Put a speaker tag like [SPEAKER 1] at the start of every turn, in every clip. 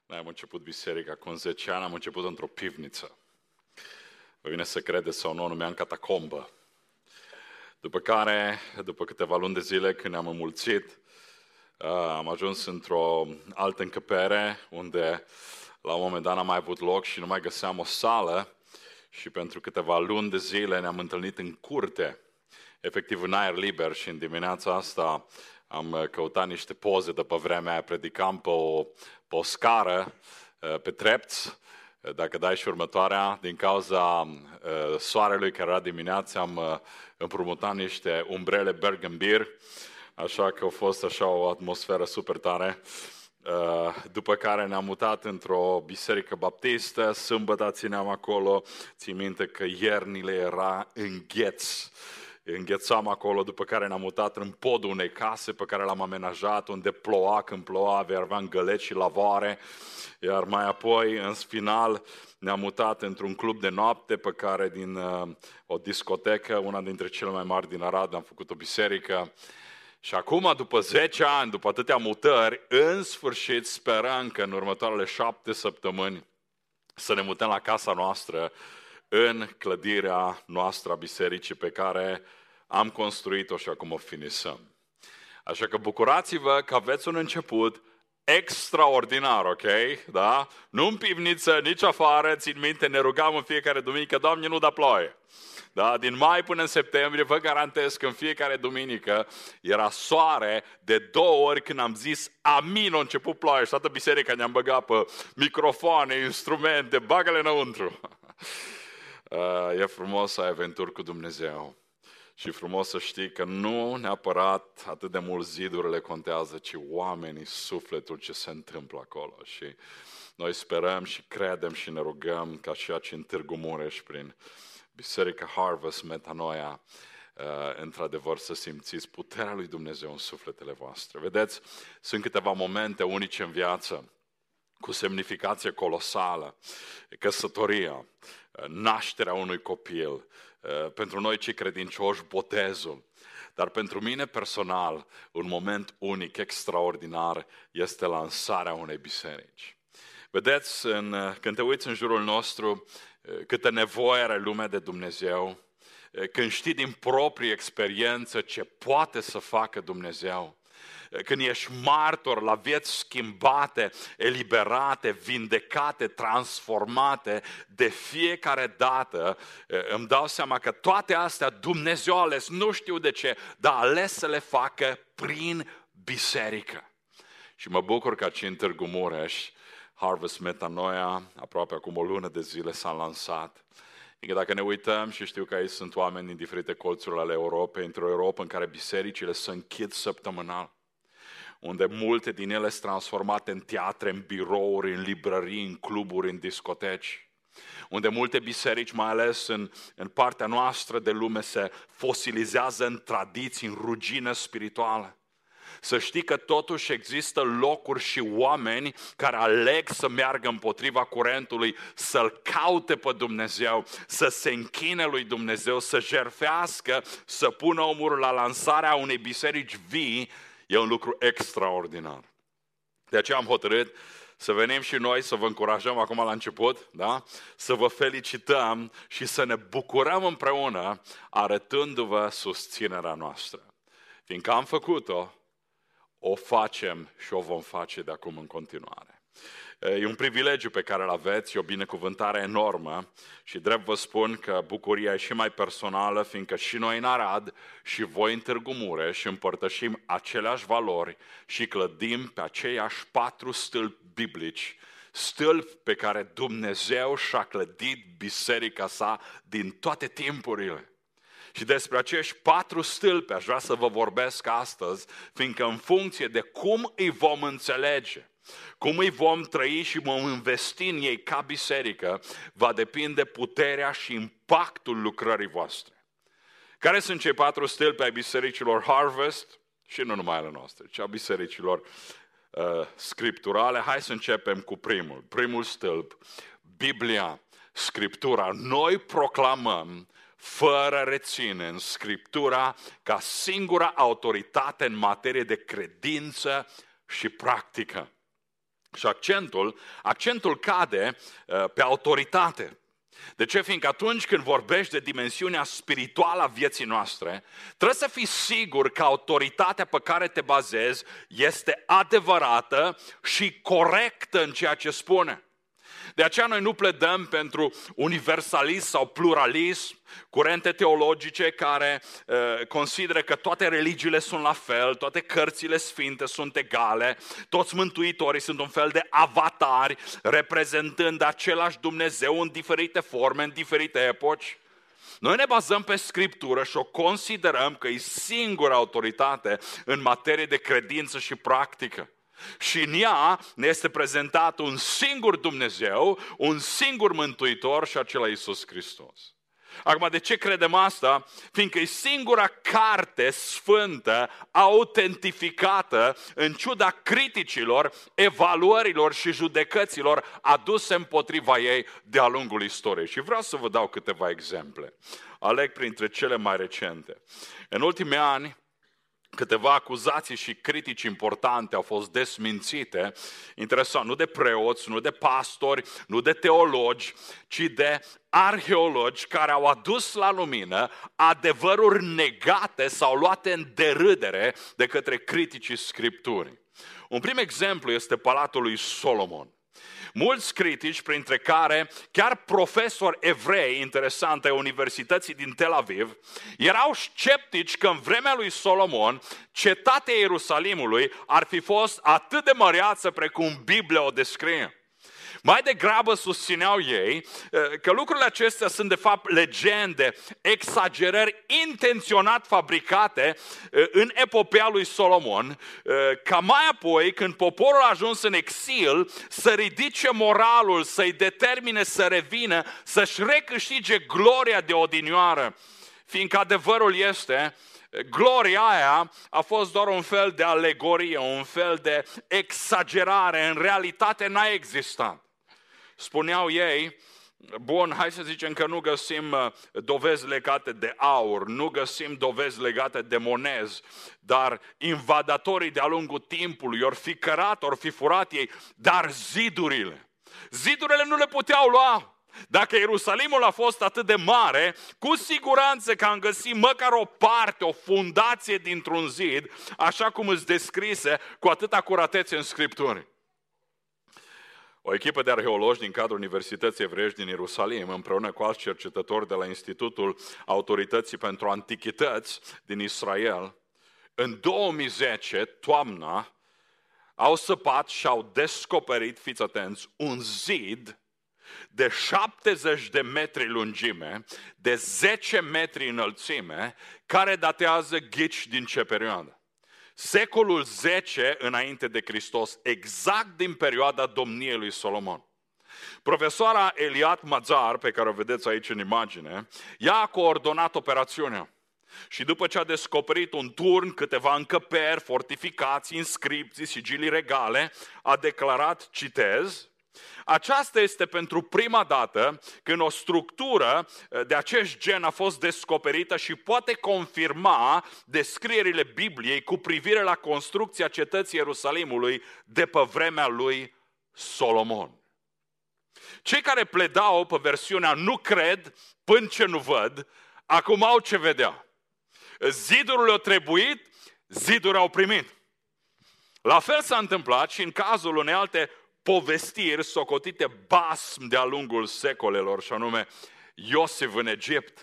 [SPEAKER 1] Noi am început biserica cu 10 ani, am început într-o pivniță. Vă vine să credeți sau nu, numeam catacombă. După care, după câteva luni de zile, când ne-am înmulțit, am ajuns într-o altă încăpere, unde la un moment dat n-am mai avut loc și nu mai găseam o sală și pentru câteva luni de zile ne-am întâlnit în curte, efectiv în aer liber, și în dimineața asta am căutat niște poze de pe vremea aia, predicam pe o scară, pe trepți. Dacă dai și următoarea, din cauza soarelui care era dimineața, am împrumutat niște umbrele Bergenbier, așa că a fost așa o atmosferă super tare. După care ne-am mutat într-o biserică baptistă, sâmbătă țineam acolo, țin minte că iernile era înghețam acolo, după care ne-am mutat în podul unei case pe care l-am amenajat, unde ploua când ploua, aveam găleți și lavoare, iar mai apoi, în final, ne-am mutat într-un club de noapte pe care din o discotecă, una dintre cele mai mari din Arad, am făcut o biserică. Și acum, după 10 ani, după atâtea mutări, în sfârșit sperăm că în următoarele 7 săptămâni să ne mutăm la casa noastră, în clădirea noastră a bisericii pe care am construit-o și acum o finisăm. Așa că bucurați-vă că aveți un început extraordinar, ok? Da? Nu în pivniță, nici afară, țin minte, ne rugam în fiecare duminică, Doamne, nu da ploaie. Da? Din mai până în septembrie, vă garantez că în fiecare duminică era soare de 2 ori când am zis amin, a început ploaie și toată biserica ne-am băgat pe microfoane, instrumente, bagă-le înăuntru. E frumos să ai aventuri cu Dumnezeu și frumos să știi că nu neapărat atât de mult zidurile contează, ci oamenii, sufletul, ce se întâmplă acolo. Și noi sperăm și credem și ne rugăm ca și aici în Târgu Mureș, prin Biserica Harvest Metanoia, într-adevăr să simțiți puterea lui Dumnezeu în sufletele voastre. Vedeți, sunt câteva momente unice în viață, cu semnificație colosală, căsătoria, nașterea unui copil, pentru noi cei credincioși botezul, dar pentru mine personal un moment unic, extraordinar, este lansarea unei biserici. Vedeți, când te uiți în jurul nostru, câtă nevoie are lumea de Dumnezeu, când știi din proprie experiență ce poate să facă Dumnezeu, când ești martor la vieți schimbate, eliberate, vindecate, transformate, de fiecare dată îmi dau seama că toate astea Dumnezeu a ales, nu știu de ce, dar a ales să le facă prin biserică. Și mă bucur că aici în Târgu Mureș, Harvest Metanoia, aproape acum o lună de zile s-a lansat. Adică dacă ne uităm, și știu că aici sunt oameni din diferite colțuri ale Europei, într-o Europă în care bisericile se închid săptămânal, unde multe din ele sunt transformate în teatre, în birouri, în librării, în cluburi, în discoteci, unde multe biserici, mai ales în partea noastră de lume, se fosilizează în tradiții, în rugină spirituală. Să știi că totuși există locuri și oameni care aleg să meargă împotriva curentului, să-L caute pe Dumnezeu, să se închine lui Dumnezeu, să jertfească, să pună omul la lansarea unei biserici vii. E un lucru extraordinar. De aceea am hotărât să venim și noi, să vă încurajăm acum la început, da? Să vă felicităm și să ne bucurăm împreună, arătându-vă susținerea noastră. Fiindcă am făcut-o, o facem și o vom face de acum în continuare. E un privilegiu pe care îl aveți, e o binecuvântare enormă și drept vă spun că bucuria e și mai personală, fiindcă și noi în Arad și voi în Târgu Mureș împărtășim aceleași valori și clădim pe aceiași 4 stâlpi biblici, stâlpi pe care Dumnezeu și-a clădit biserica sa din toate timpurile. Și despre acești 4 stâlpi aș vrea să vă vorbesc astăzi, fiindcă în funcție de cum îi vom înțelege, cum îi vom trăi și vom investi în ei ca biserică, va depinde puterea și impactul lucrării voastre. Care sunt cei 4 stâlpi ai bisericilor Harvest? Și nu numai ale noastre, ci a bisericilor scripturale. Hai să începem cu primul. Primul stâlp, Biblia, Scriptura. Noi proclamăm fără reține în Scriptura ca singura autoritate în materie de credință și practică. Și accentul cade pe autoritate. De ce? Fiindcă atunci când vorbești de dimensiunea spirituală a vieții noastre, trebuie să fii sigur că autoritatea pe care te bazezi este adevărată și corectă în ceea ce spune. De aceea noi nu pledăm pentru universalism sau pluralism, curente teologice care consideră că toate religiile sunt la fel, toate cărțile sfinte sunt egale, toți mântuitorii sunt un fel de avatari reprezentând același Dumnezeu în diferite forme, în diferite epoci. Noi ne bazăm pe Scriptură și o considerăm că e singura autoritate în materie de credință și practică. Și în ea ne este prezentat un singur Dumnezeu, un singur Mântuitor și acela Iisus Hristos. Acum, de ce credem asta? Fiindcă e singura carte sfântă, autentificată, în ciuda criticilor, evaluărilor și judecăților aduse împotriva ei de-a lungul istoriei. Și vreau să vă dau câteva exemple. Aleg printre cele mai recente. În ultimii ani, câteva acuzații și critici importante au fost desmințite, interesant, nu de preoți, nu de pastori, nu de teologi, ci de arheologi care au adus la lumină adevăruri negate sau luate în derâdere de către criticii Scripturii. Un prim exemplu este Palatul lui Solomon. Mulți critici, printre care chiar profesori evrei, interesante, ai Universității din Tel Aviv, erau sceptici că în vremea lui Solomon cetatea Ierusalimului ar fi fost atât de măreață precum Biblia o descrie. Mai degrabă susțineau ei că lucrurile acestea sunt de fapt legende, exagerări intenționat fabricate în epopea lui Solomon, ca mai apoi, când poporul a ajuns în exil, să ridice moralul, să-i determine să revină, să-și recâștige gloria de odinioară. Fiindcă adevărul este, gloria aia a fost doar un fel de alegorie, un fel de exagerare, în realitate n-a existat. Spuneau ei, bun, hai să zicem că nu găsim dovezi legate de aur, nu găsim dovezi legate de monezi, dar invadatorii de-a lungul timpului ori fi cărat, ori fi furat ei, dar zidurile nu le puteau lua. Dacă Ierusalimul a fost atât de mare, cu siguranță că am găsit măcar o parte, o fundație dintr-un zid, așa cum îți descrise cu atâta curatețe în Scripturi. O echipă de arheologi din cadrul Universității Evreiești din Ierusalim, împreună cu alți cercetători de la Institutul Autorității pentru Antichități din Israel, în 2010, toamna, au săpat și au descoperit, fiți atenți, un zid de 70 de metri lungime, de 10 metri înălțime, care datează, ghici din ce perioadă? Secolul 10 înainte de Hristos, exact din perioada domniei lui Solomon. Profesoara Eliat Mazar, pe care o vedeți aici în imagine, ea a coordonat operațiunea. Și după ce a descoperit un turn, câteva încăperi, fortificații, inscripții, sigilii regale, a declarat, citez, aceasta este pentru prima dată când o structură de acest gen a fost descoperită și poate confirma descrierile Bibliei cu privire la construcția cetății Ierusalimului de pe vremea lui Solomon. Cei care pledau pe versiunea nu cred până ce nu văd, acum au ce vedea. Zidurile au trebuit, zidurile au primit. La fel s-a întâmplat și în cazul unei alte povestiri socotite basm de-a lungul secolelor, și anume Iosif în Egipt.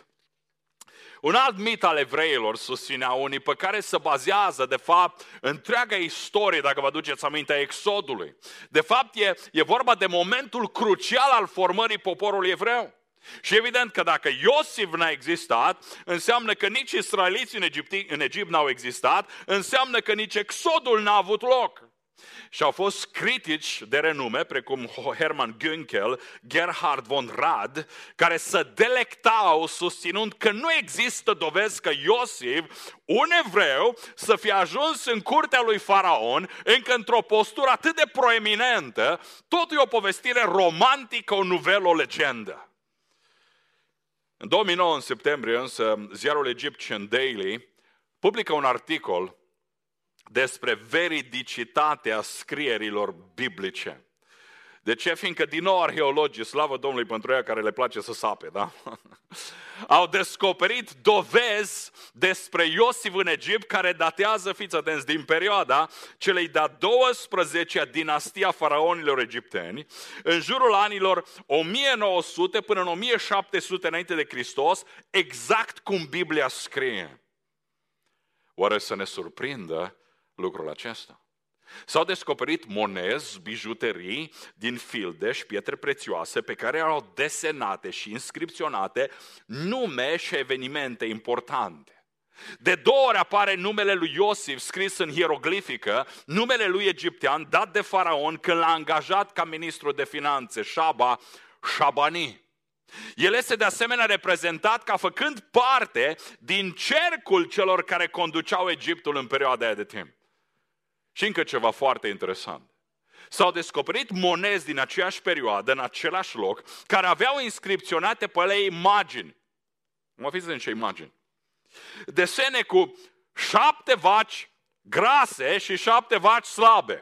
[SPEAKER 1] Un alt mit al evreilor, susținea unii, pe care se bazează, de fapt, întreaga istorie, dacă vă aduceți aminte, a Exodului. De fapt, e vorba de momentul crucial al formării poporului evreu. Și evident că dacă Iosif n-a existat, înseamnă că nici israeliții în Egipt n-au existat, înseamnă că nici Exodul n-a avut loc. Și au fost critici de renume, precum Hermann Günkel, Gerhard von Rad, care se delectau susținând că nu există dovezi că Iosif, un evreu, să fie ajuns în curtea lui Faraon, încă într-o postură atât de proeminentă, totul e o povestire romantică, o nuvelă, o legendă. În 2009, în septembrie, însă, ziarul Egyptian Daily publică un articol despre veridicitatea scrierilor biblice. De ce? Fiindcă din nou arheologii, slavă Domnului pentru ea care le place să sape, da? Au descoperit dovezi despre Iosif în Egipt care datează, fiți atenți, din perioada celei de-a 12-a dinastia faraonilor egipteni, în jurul anilor 1900 până în 1700 înainte de Hristos, exact cum Biblia scrie. Oare să ne surprindă lucrul acesta? S-au descoperit monezi, bijuterii din fildeș, pietre prețioase, pe care erau desenate și inscripționate nume și evenimente importante. De 2 ori apare numele lui Iosif scris în hieroglifică, numele lui egiptean dat de faraon când l-a angajat ca ministru de finanțe, Shabani. El este de asemenea reprezentat ca făcând parte din cercul celor care conduceau Egiptul în perioada aia de timp. Și încă ceva foarte interesant. S-au descoperit monezi din aceeași perioadă, în același loc, care aveau inscripționate pe ele imagini. Mă fiți în ce imagini? Desene cu 7 vaci grase și 7 vaci slabe.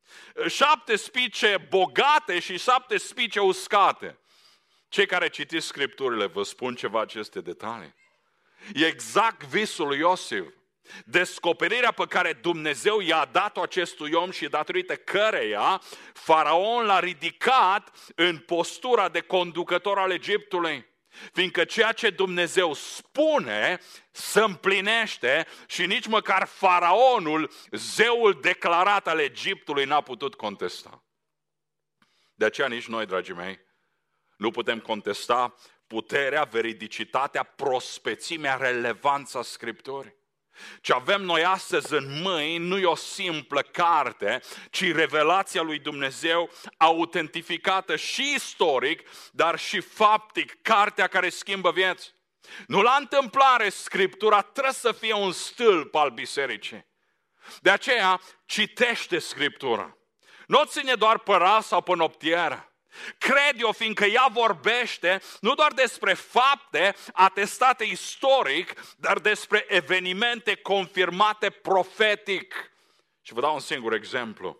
[SPEAKER 1] 7 spice bogate și 7 spice uscate. Cei care citiți Scripturile vă spun ceva aceste detalii. E exact visul lui Iosif. Descoperirea pe care Dumnezeu i-a dat-o acestui om și datorită căreia faraon l-a ridicat în postura de conducător al Egiptului. Fiindcă ceea ce Dumnezeu spune se împlinește și nici măcar faraonul, zeul declarat al Egiptului, n-a putut contesta. De aceea nici noi, dragii mei, nu putem contesta puterea, veridicitatea, prospețimea, relevanța Scripturii. Ce avem noi astăzi în mâini nu e o simplă carte, ci revelația lui Dumnezeu autentificată și istoric, dar și faptic, cartea care schimbă vieți. Nu la întâmplare, Scriptura trebuie să fie un stâlp al bisericii. De aceea, citește Scriptura. Nu ține doar pe ras sau pe noptieră. Cred eu, fiindcă ea vorbește nu doar despre fapte atestate istoric, dar despre evenimente confirmate profetic. Și vă dau un singur exemplu.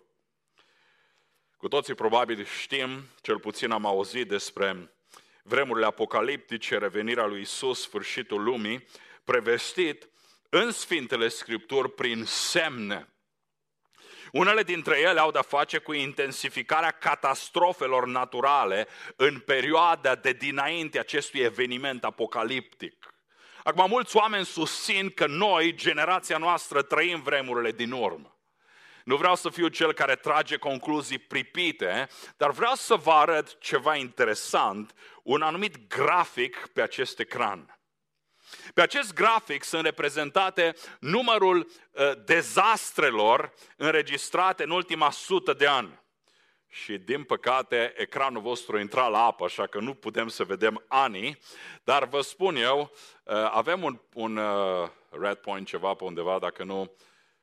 [SPEAKER 1] Cu toții probabil știm, cel puțin am auzit despre vremurile apocaliptice, revenirea lui Isus, sfârșitul lumii, prevestit în Sfintele Scripturi prin semne. Unele dintre ele au de-a face cu intensificarea catastrofelor naturale în perioada de dinainte acestui eveniment apocaliptic. Acum, mulți oameni susțin că noi, generația noastră, trăim vremurile din urmă. Nu vreau să fiu cel care trage concluzii pripite, dar vreau să vă arăt ceva interesant, un anumit grafic pe acest ecran. Pe acest grafic sunt reprezentate numărul dezastrelor înregistrate în ultima 100 de ani. Și din păcate ecranul vostru intra la apă, așa că nu putem să vedem anii, dar vă spun eu, avem un red point ceva pe undeva, dacă nu,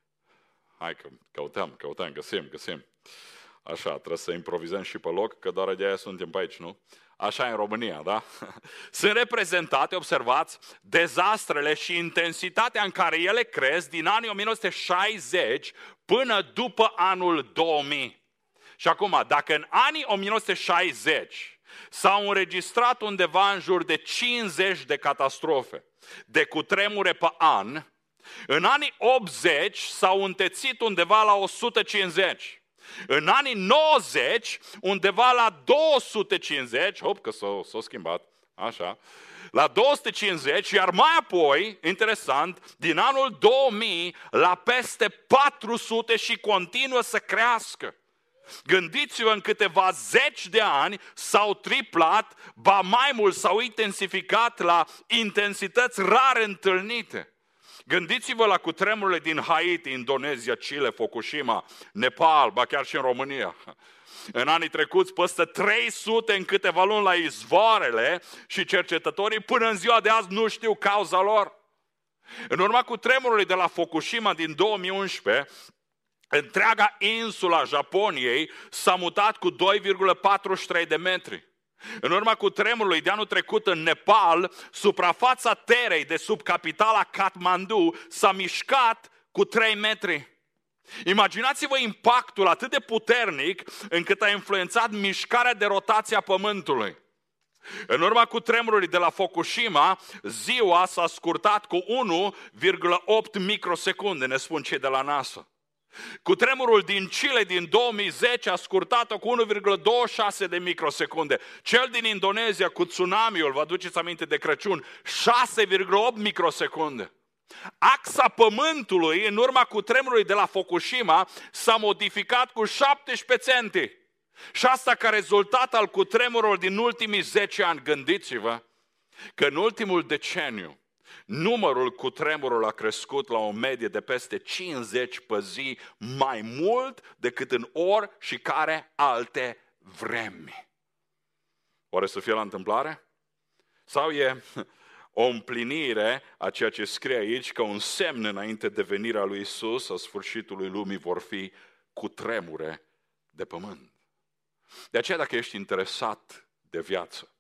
[SPEAKER 1] hai că căutăm, găsim. Așa, trebuie să improvizăm și pe loc, că doar de-aia suntem pe aici, nu? Așa e în România, da? Sunt reprezentate, observați, dezastrele și intensitatea în care ele cresc din anii 1960 până după anul 2000. Și acum, dacă în anii 1960 s-au înregistrat undeva în jur de 50 de catastrofe, de cutremure pe an, în anii 80 s-au întețit undeva la 150. În anii 90, undeva la 250, că s-a schimbat, așa, la 250, iar mai apoi, interesant, din anul 2000 la peste 400 și continuă să crească. Gândiți-vă, în câteva zeci de ani s-au triplat, ba mai mult s-au intensificat la intensități rar întâlnite. Gândiți-vă la cutremurile din Haiti, Indonezia, Chile, Fukushima, Nepal, ba chiar și în România. În anii trecuți, peste 300 în câteva luni la izvoarele și cercetătorii până în ziua de azi nu știu cauza lor. În urma cutremurului de la Fukushima din 2011, întreaga insula Japoniei s-a mutat cu 2,43 de metri. În urma cutremurului de anul trecut în Nepal, suprafața terei de sub capitala Kathmandu s-a mișcat cu 3 metri. Imaginați-vă impactul atât de puternic încât a influențat mișcarea de rotație a Pământului. În urma cutremurului de la Fukushima, ziua s-a scurtat cu 1,8 microsecunde, ne spun cei de la NASA. Cutremurul din Chile din 2010 a scurtat-o cu 1,26 de microsecunde. Cel din Indonezia cu tsunamiul, vă aduceți aminte de Crăciun, 6,8 microsecunde. Axa Pământului, în urma cutremurului de la Fukushima, s-a modificat cu 17 centi. Și asta ca rezultat al cutremurului din ultimii 10 ani. Gândiți-vă că în ultimul deceniu numărul cutremurilor a crescut la o medie de peste 50 pe zi, mai mult decât în ori și care alte vremi. Oare să fie la întâmplare? Sau e o împlinire a ceea ce scrie aici, că un semn înainte de venirea lui Isus, a sfârșitului lumii, vor fi cutremure de pământ. De aceea, dacă ești interesat de viață,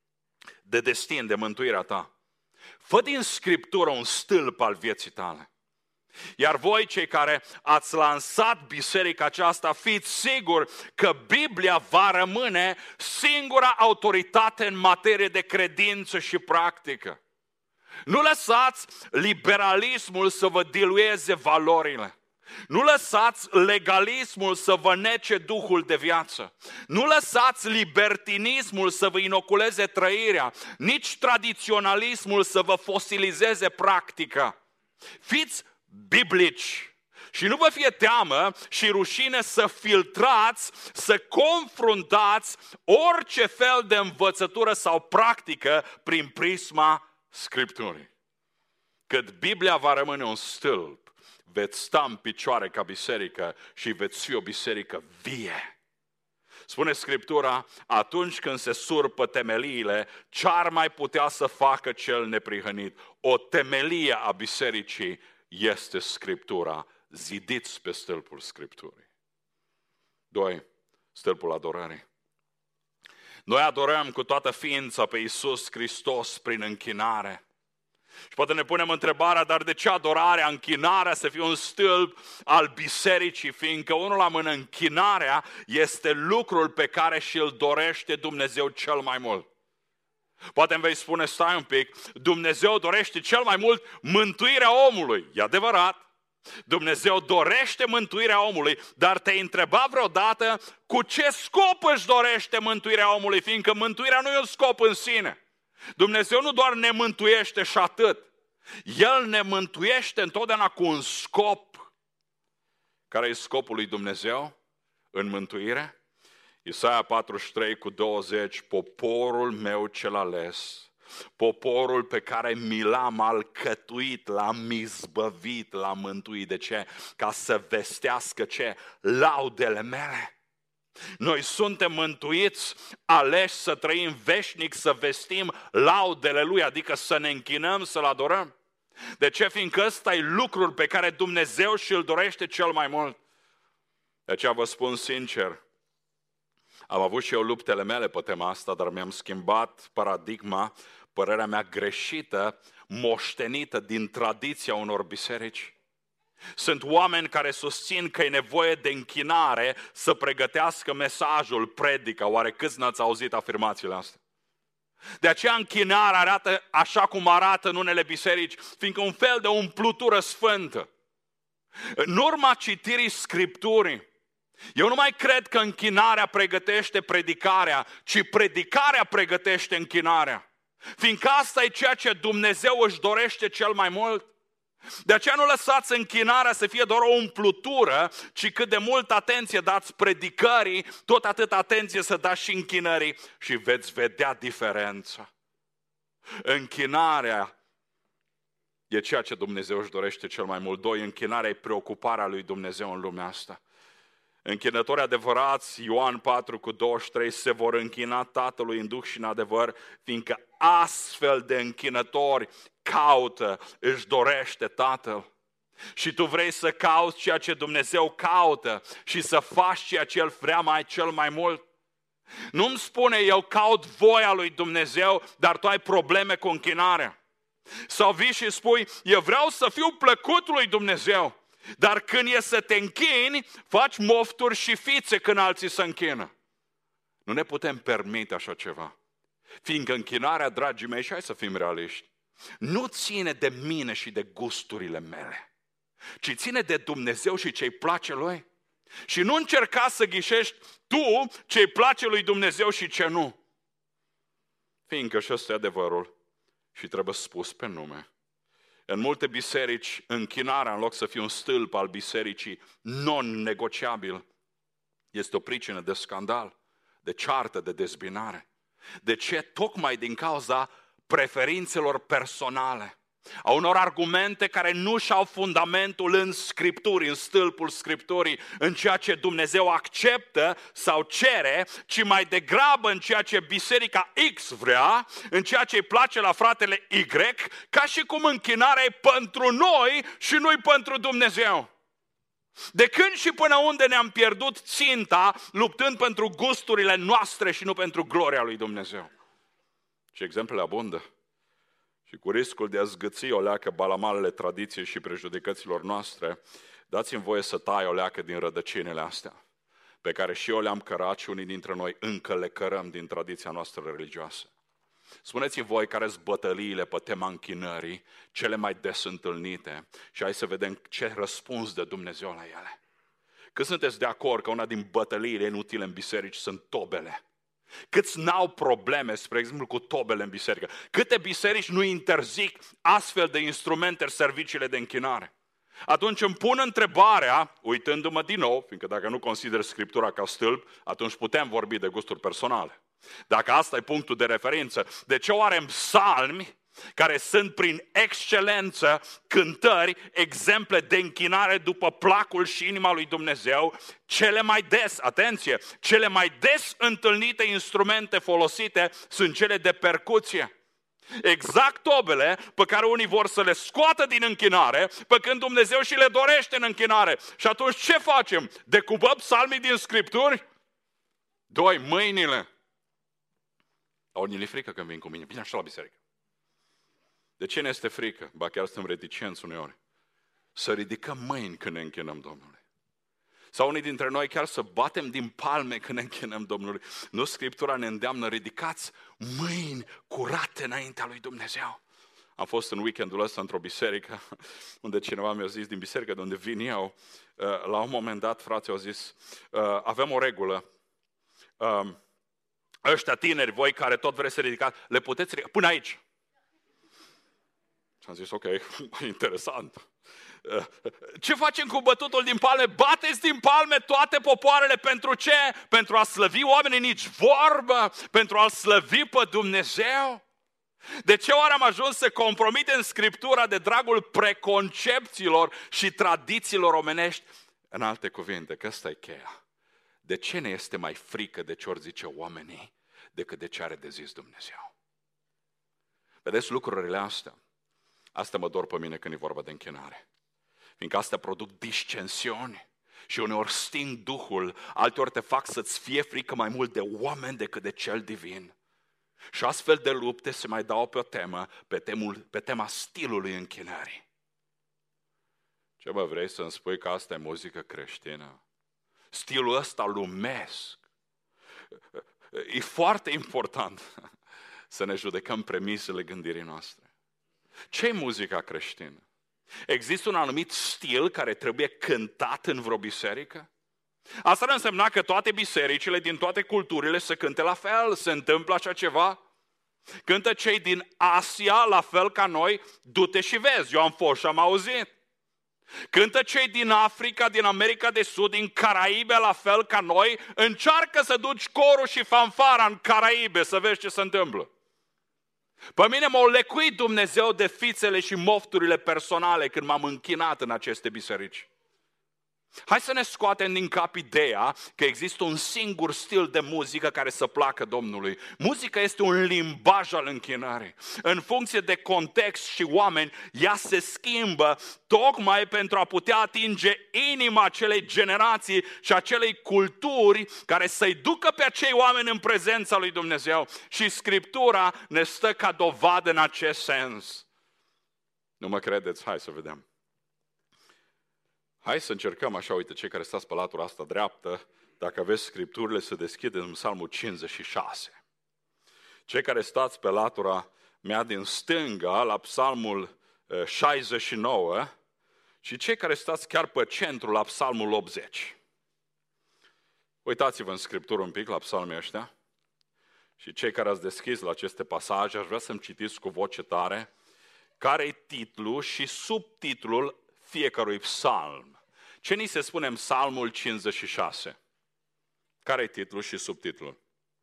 [SPEAKER 1] de destin, de mântuirea ta, fă din Scriptură un stâlp al vieții tale. Iar voi, cei care ați lansat biserica aceasta, fiți siguri că Biblia va rămâne singura autoritate în materie de credință și practică. Nu lăsați liberalismul să vă dilueze valorile. Nu lăsați legalismul să vă nece duhul de viață. Nu lăsați libertinismul să vă inoculeze trăirea. Nici tradiționalismul să vă fosilizeze practica. Fiți biblici. Și nu vă fie teamă și rușine să filtrați, să confruntați orice fel de învățătură sau practică prin prisma Scripturii. Cât Biblia va rămâne un stâlp, veți sta în picioare ca biserică și veți fi o biserică vie. Spune Scriptura, atunci când se surpă temeliile, ce-ar mai putea să facă cel neprihănit? O temelie a bisericii este Scriptura. Zidiți pe stâlpul Scripturii. 2. Stâlpul adorării. Noi adorăm cu toată ființa pe Iisus Hristos prin închinare. Și poate ne punem întrebarea, dar de ce adorarea, închinarea să fie un stâlp al bisericii? Fiindcă unul la mână, închinarea este lucrul pe care și-l dorește Dumnezeu cel mai mult. Poate îmi vei spune, stai un pic, Dumnezeu dorește cel mai mult mântuirea omului. E adevărat, Dumnezeu dorește mântuirea omului, dar te-ai întrebat vreodată cu ce scop își dorește mântuirea omului? Fiindcă mântuirea nu e un scop în sine. Dumnezeu nu doar ne mântuiește și atât. El ne mântuiește întotdeauna cu un scop. Care e scopul lui Dumnezeu în mântuire? Isaia 43:20, poporul meu cel ales, poporul pe care mi l-am alcătuit, l-am izbăvit, l-am mântuit. De ce? Ca să vestească ce? Laudele mele. Noi suntem mântuiți, aleși să trăim veșnic, să vestim laudele Lui, adică să ne închinăm, să-L adorăm. De ce? Fiindcă ăsta e lucrul pe care Dumnezeu și-l dorește cel mai mult. De aceea vă spun sincer, am avut și eu luptele mele pe tema asta, dar mi-am schimbat paradigma, părerea mea greșită, moștenită din tradiția unor biserici. Sunt oameni care susțin că e nevoie de închinare să pregătească mesajul, predica. Oare câți n-ați auzit afirmațiile astea? De aceea închinarea arată așa cum arată în unele biserici, fiindcă un fel de umplutură sfântă. În urma citirii Scripturii, eu nu mai cred că închinarea pregătește predicarea, ci predicarea pregătește închinarea. Fiindcă asta e ceea ce Dumnezeu își dorește cel mai mult. De aceea nu lăsați închinarea să fie doar o umplutură, ci cât de mult atenție dați predicării, tot atât atenție să dați și închinării și veți vedea diferența. Închinarea e ceea ce Dumnezeu își dorește cel mai mult. 2. Închinarea e preocuparea lui Dumnezeu în lumea asta. Închinători adevărați, Ioan 4:23, se vor închina Tatălui în duh și în adevăr, fiindcă astfel de închinători caută, își dorește Tatăl. Și tu vrei să cauți ceea ce Dumnezeu caută și să faci ceea ce El vrea cel mai mult. Nu-mi spune, eu caut voia lui Dumnezeu, dar tu ai probleme cu închinarea. Sau vii și spui, eu vreau să fiu plăcut lui Dumnezeu. Dar când e să te închini, faci mofturi și fițe când alții se închină. Nu ne putem permite așa ceva. Fiindcă închinarea, dragii mei, și hai să fim realiști, nu ține de mine și de gusturile mele, ci ține de Dumnezeu și ce-i place Lui. Și nu încerca să ghișești tu ce-i place lui Dumnezeu și ce nu. Fiindcă și ăsta e adevărul și trebuie spus pe nume. În multe biserici, închinarea, în loc să fie un stâlp al bisericii non-negociabil, este o pricină de scandal, de ceartă, de dezbinare. De ce? Tocmai din cauza preferințelor personale, a unor argumente care nu și-au fundamentul în Scripturi, în stâlpul Scripturii, în ceea ce Dumnezeu acceptă sau cere, ci mai degrabă în ceea ce biserica X vrea, în ceea ce îi place la fratele Y, ca și cum închinarea e pentru noi și nu-i pentru Dumnezeu. De când și până unde ne-am pierdut ținta luptând pentru gusturile noastre și nu pentru gloria lui Dumnezeu? Și exemplele abundă. Și cu riscul de a zgâți o leacă balamalele tradiției și prejudecăților noastre, dați-mi voie să tai o leacă din rădăcinile astea, pe care și eu le-am cărat și unii dintre noi încă le cărăm din tradiția noastră religioasă. Spuneți-mi voi care sunt bătăliile pe tema închinării, cele mai des întâlnite, și hai să vedem ce răspuns de Dumnezeu la ele. Cât sunteți de acord că una din bătăliile inutile în biserici sunt tobele? Câți n-au probleme, spre exemplu, cu tobele în biserică? Câte biserici nu interzic astfel de instrumente în serviciile de închinare? Atunci îmi pun întrebarea, uitându-mă din nou, fiindcă dacă nu consider Scriptura ca stâlp, atunci putem vorbi de gusturi personale. Dacă asta e punctul de referință, de ce oare în psalmi, care sunt prin excelență cântări, exemple de închinare după placul și inima lui Dumnezeu, cele mai des, atenție, cele mai des întâlnite instrumente folosite sunt cele de percuție. Exact tobele pe care unii vor să le scoată din închinare, pe când Dumnezeu și le dorește în închinare. Și atunci ce facem? Decupăm psalmii din Scripturi? Doi, mâinile. Au unii frică când vin cu mine. Bine așa la biserică. De ce ne este frică? Ba chiar suntem reticenți uneori. Să ridicăm mâini când ne închinăm Domnului. Sau unii dintre noi chiar să batem din palme când ne închinăm Domnului. Nu, Scriptura ne îndeamnă, ridicați mâini curate înaintea lui Dumnezeu. Am fost în weekendul ăsta într-o biserică, unde cineva mi-a zis, din biserică de unde vin eu, la un moment dat, frații au zis, avem o regulă, ăștia tineri, voi care tot vreți să ridicați, le puteți ridica până aici. Și am zis, ok, interesant. Ce facem cu bătutul din palme? Bateți din palme toate popoarele. Pentru ce? Pentru a slăvi oamenii, nici vorbă, pentru a slăvi pe Dumnezeu. De ce oare am ajuns să compromitem Scriptura de dragul preconcepțiilor și tradițiilor omenești? În alte cuvinte, că ăsta e cheia. De ce ne este mai frică de ce ori zice oamenii decât de ce are de zis Dumnezeu? Vedeți lucrurile astea? Asta mă dor pe mine când e vorba de închinare. Fiindcă astea produc discensiuni și uneori sting Duhul, alteori te fac să-ți fie frică mai mult de oameni decât de cel divin. Și astfel de lupte se mai dau pe o temă, pe tema stilului închinării. Ce mă vrei să-mi spui că asta e muzică creștină? Stilul ăsta lumesc. E foarte important să ne judecăm premisele gândirii noastre. Ce-i muzica creștină? Există un anumit stil care trebuie cântat în vreo biserică? Asta ar însemna că toate bisericile din toate culturile se cânte la fel. Se întâmplă așa ceva? Cântă cei din Asia la fel ca noi? Du-te și vezi, eu am fost și am auzit. Cântă cei din Africa, din America de Sud, din Caraibe la fel ca noi? Încearcă să duci corul și fanfara în Caraibe să vezi ce se întâmplă. Pe mine m-a lecuit Dumnezeu de fițele și mofturile personale când m-am închinat în aceste biserici. Hai să ne scoatem din cap ideea că există un singur stil de muzică care să placă Domnului. Muzica este un limbaj al închinării. În funcție de context și oameni, ea se schimbă tocmai pentru a putea atinge inima acelei generații și acelei culturi care să-i ducă pe acei oameni în prezența lui Dumnezeu. Și Scriptura ne stă ca dovadă în acest sens. Nu mă credeți? Hai să vedem. Hai să încercăm așa, uite, cei care stați pe latura asta dreaptă, dacă aveți scripturile, să deschideți în Psalmul 56. Cei care stați pe latura mea din stânga, la Psalmul 69, și cei care stați chiar pe centru, la Psalmul 80. Uitați-vă în scriptură un pic la psalmii ăștia. Și cei care ați deschis la aceste pasaje, aș vrea să-mi citiți cu voce tare care-i titlul și subtitlul fiecărui psalm. Ce ni se spune în Psalmul 56? Care-i titlul și subtitlul?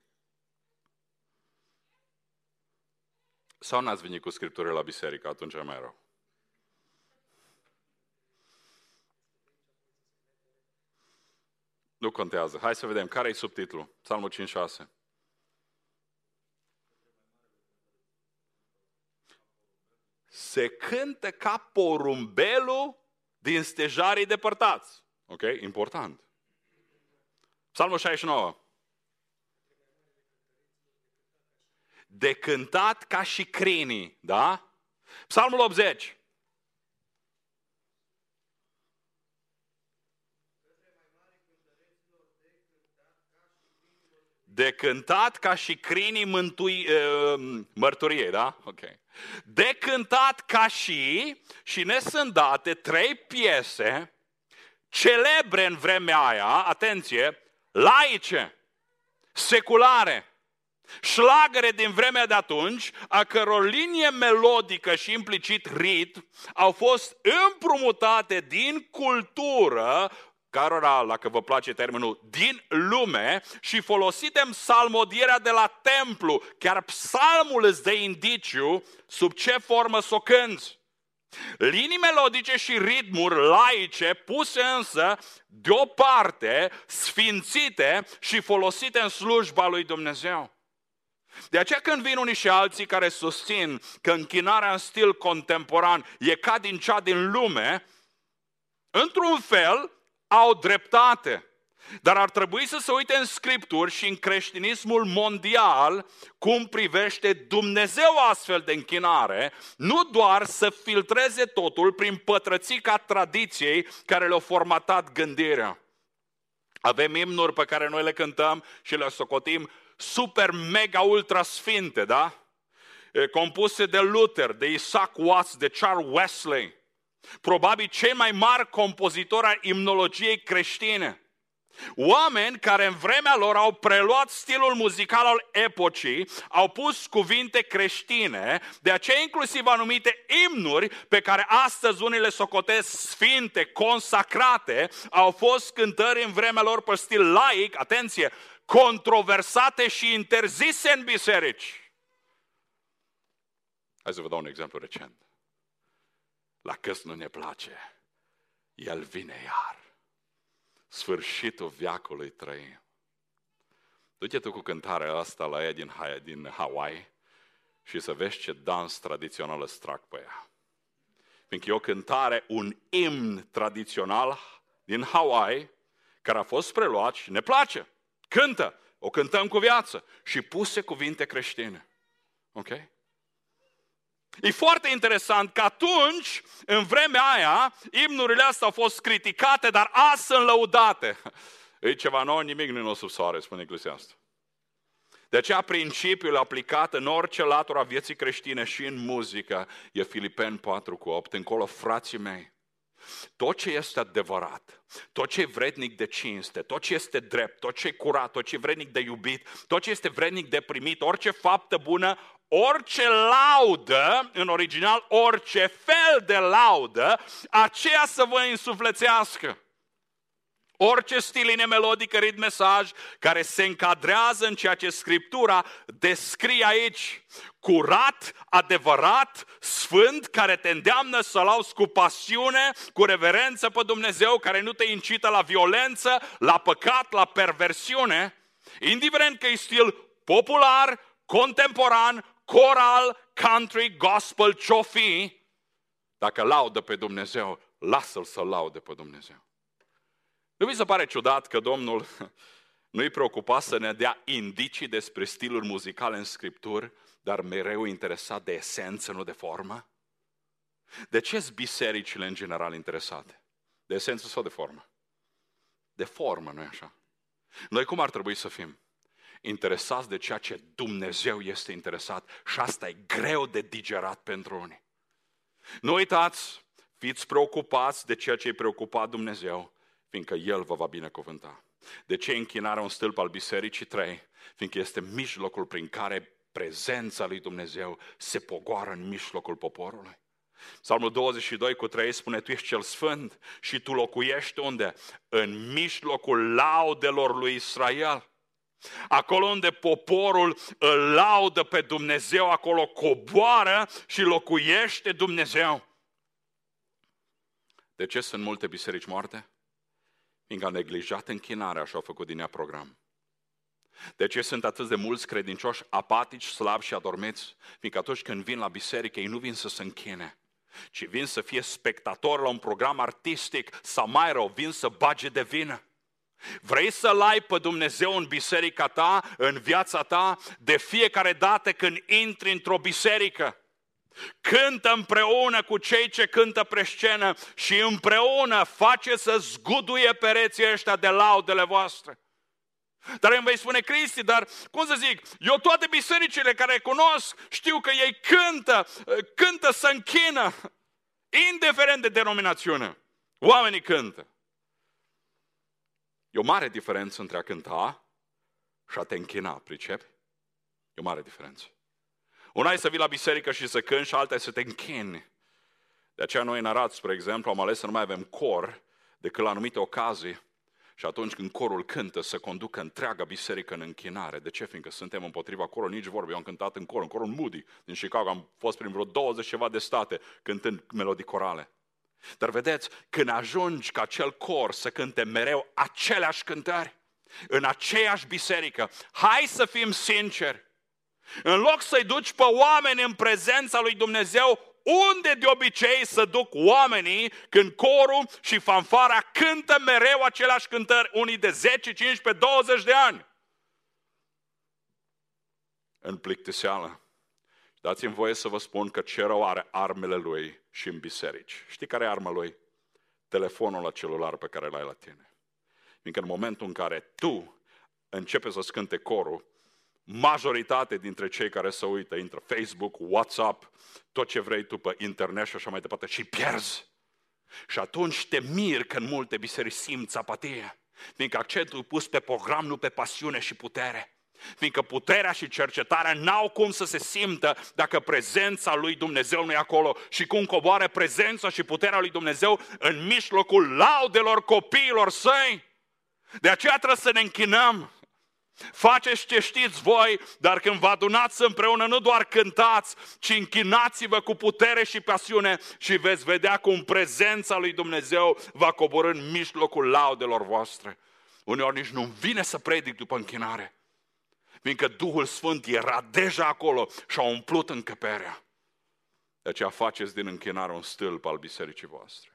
[SPEAKER 1] Sau n-ați venit cu scripturile la biserică, atunci e mai rău? Nu contează. Hai să vedem. Care-i subtitlul? Psalmul 56. Se cântă ca porumbelul din stejarii depărtați. Ok? Important. Psalmul 69. De cântat ca și crinii. Da? Psalmul 80. De cântat ca și crinii mărturiei, da? Ok. De cântat ca și ne sunt date 3 piese celebre în vremea aia, atenție, laice, seculare, șlagere din vremea de atunci, a căror linie melodică și implicit ritm au fost împrumutate din cultură, cărora, dacă vă place termenul, din lume și folosite în psalmodierea de la templu. Chiar psalmul îți dă indiciu sub ce formă s-o cânți. Linii melodice și ritmuri laice puse însă deoparte, sfințite și folosite în slujba lui Dumnezeu. De aceea când vin unii și alții care susțin că închinarea în stil contemporan e ca din cea din lume, într-un fel au dreptate. Dar ar trebui să se uite în Scripturi și în creștinismul mondial cum privește Dumnezeu astfel de închinare, nu doar să filtreze totul prin pătrățica tradiției care le-a formatat gândirea. Avem imnuri pe care noi le cântăm și le socotim super, mega, ultra sfinte, da? Compuse de Luther, de Isaac Watts, de Charles Wesley. Probabil cei mai mari compozitori ai imnologiei creștine. Oameni care în vremea lor au preluat stilul muzical al epocii, au pus cuvinte creștine, de aceea inclusiv anumite imnuri pe care astăzi unii le socotesc sfinte, consacrate, au fost cântări în vremea lor pe stil laic, atenție, controversate și interzise în biserici. Hai să vă dau un exemplu recent. La câți nu ne place, El vine iar. Sfârșitul veacului trăim. Du-te tu cu cântarea asta la ea din Hawaii și să vezi ce dans tradițional îți trag pe ea. Fiindcă e o cântare, un imn tradițional din Hawaii care a fost preluat și ne place. Cântă, o cântăm cu viață și puse cuvinte creștine. Ok? E foarte interesant că atunci, în vremea aia, imnurile astea au fost criticate, dar azi sunt lăudate. E ceva nou, nimic nu e nou sub soare, spune Eclesiastul. De aceea principiul aplicat în orice latură a vieții creștine și în muzică e Filipeni 4:8. Încolo, frații mei, tot ce este adevărat, tot ce e vrednic de cinste, tot ce este drept, tot ce e curat, tot ce e vrednic de iubit, tot ce este vrednic de primit, orice faptă bună, orice laudă, în original orice fel de laudă, aceea să vă însuflețească. Orice stiline melodică, ritm, mesaj, care se încadrează în ceea ce Scriptura descrie aici. Curat, adevărat, sfânt, care te îndeamnă să lauzi cu pasiune, cu reverență pe Dumnezeu, care nu te incită la violență, la păcat, la perversiune, indiferent că e stil popular, contemporan, coral, country, gospel, ce-o fi, dacă laudă pe Dumnezeu, lasă-l să laude pe Dumnezeu. Nu vi se pare ciudat că Domnul nu-i preocupat să ne dea indicii despre stiluri muzicale în Scripturi, dar mereu interesat de esență, nu de formă? De ce sunt bisericile în general interesate? De esență sau de formă? De formă, nu-i așa? Noi cum ar trebui să fim? Interesați de ceea ce Dumnezeu este interesat și asta e greu de digerat pentru unii. Nu uitați, fiți preocupați de ceea ce îi preocupat Dumnezeu, fiindcă El vă va binecuvânta. De ce închinarea un stâlp al bisericii 3? Fiindcă este mijlocul prin care prezența lui Dumnezeu se pogoară în mijlocul poporului. Psalmul 22:3 spune, tu ești cel sfânt și tu locuiești unde? În mijlocul laudelor lui Israel. Acolo unde poporul îl laudă pe Dumnezeu, acolo coboară și locuiește Dumnezeu. De ce sunt multe biserici moarte? Fiindcă a neglijat închinarea și au făcut din ea program. De ce sunt atât de mulți credincioși apatici, slabi și adormiți? Fiindcă atunci când vin la biserică, ei nu vin să se închine, ci vin să fie spectatori la un program artistic sau mai rău, vin să bage de vină. Vrei să-L ai pe Dumnezeu în biserica ta, în viața ta, de fiecare dată când intri într-o biserică. Cântă împreună cu cei ce cântă pe scenă și împreună face să zguduie pereții ăștia de laudele voastre. Dar îmi vei spune, Cristi, dar cum să zic, eu toate bisericile care cunosc știu că ei cântă să închină, indiferent de denominațiune. Oamenii cântă. E o mare diferență între a cânta și a te închina, pricepi? E o mare diferență. Una e să vii la biserică și să cânti și alta e să te închini. De aceea noi în Arad, spre exemplu, am ales să nu mai avem cor decât la anumite ocazii și atunci când corul cântă să conducă întreaga biserică în închinare. De ce? Fiindcă suntem împotriva corului, nici vorbe. Eu am cântat în corul Moody din Chicago, am fost prin vreo 20 ceva de state cântând melodii corale. Dar vedeți, când ajungi ca acel cor să cânte mereu aceleași cântări, în aceeași biserică, hai să fim sinceri, în loc să-i duci pe oameni în prezența lui Dumnezeu, unde de obicei să duc oamenii când corul și fanfara cântă mereu aceleași cântări, unii de 10, 15, 20 de ani? În plictiseală. Dați-mi voie să vă spun că ce rău are armele lui și în biserici. Știi care e arma lui? Telefonul la celular pe care l-ai la tine. Fiindcă în momentul în care tu începi să-ți cânte corul, majoritate dintre cei care se uită intră Facebook, WhatsApp, tot ce vrei tu pe internet și așa mai departe și pierzi. Și atunci te miri că în multe biserici simți apatie. Fiindcă accentul e pus pe program, nu pe pasiune și putere. Fiindcă puterea și cercetarea n-au cum să se simtă dacă prezența lui Dumnezeu nu e acolo. Și cum coboară prezența și puterea lui Dumnezeu în mijlocul laudelor copiilor săi. De aceea trebuie să ne închinăm. Faceți ce știți voi, dar când vă adunați împreună, nu doar cântați, ci închinați-vă cu putere și pasiune și veți vedea cum prezența lui Dumnezeu va coborî în mijlocul laudelor voastre. Uneori nici nu-mi vine să predic după închinare, fiindcă Duhul Sfânt era deja acolo și a umplut încăperea. De aceea faceți din închinare un stâlp al bisericii voastre.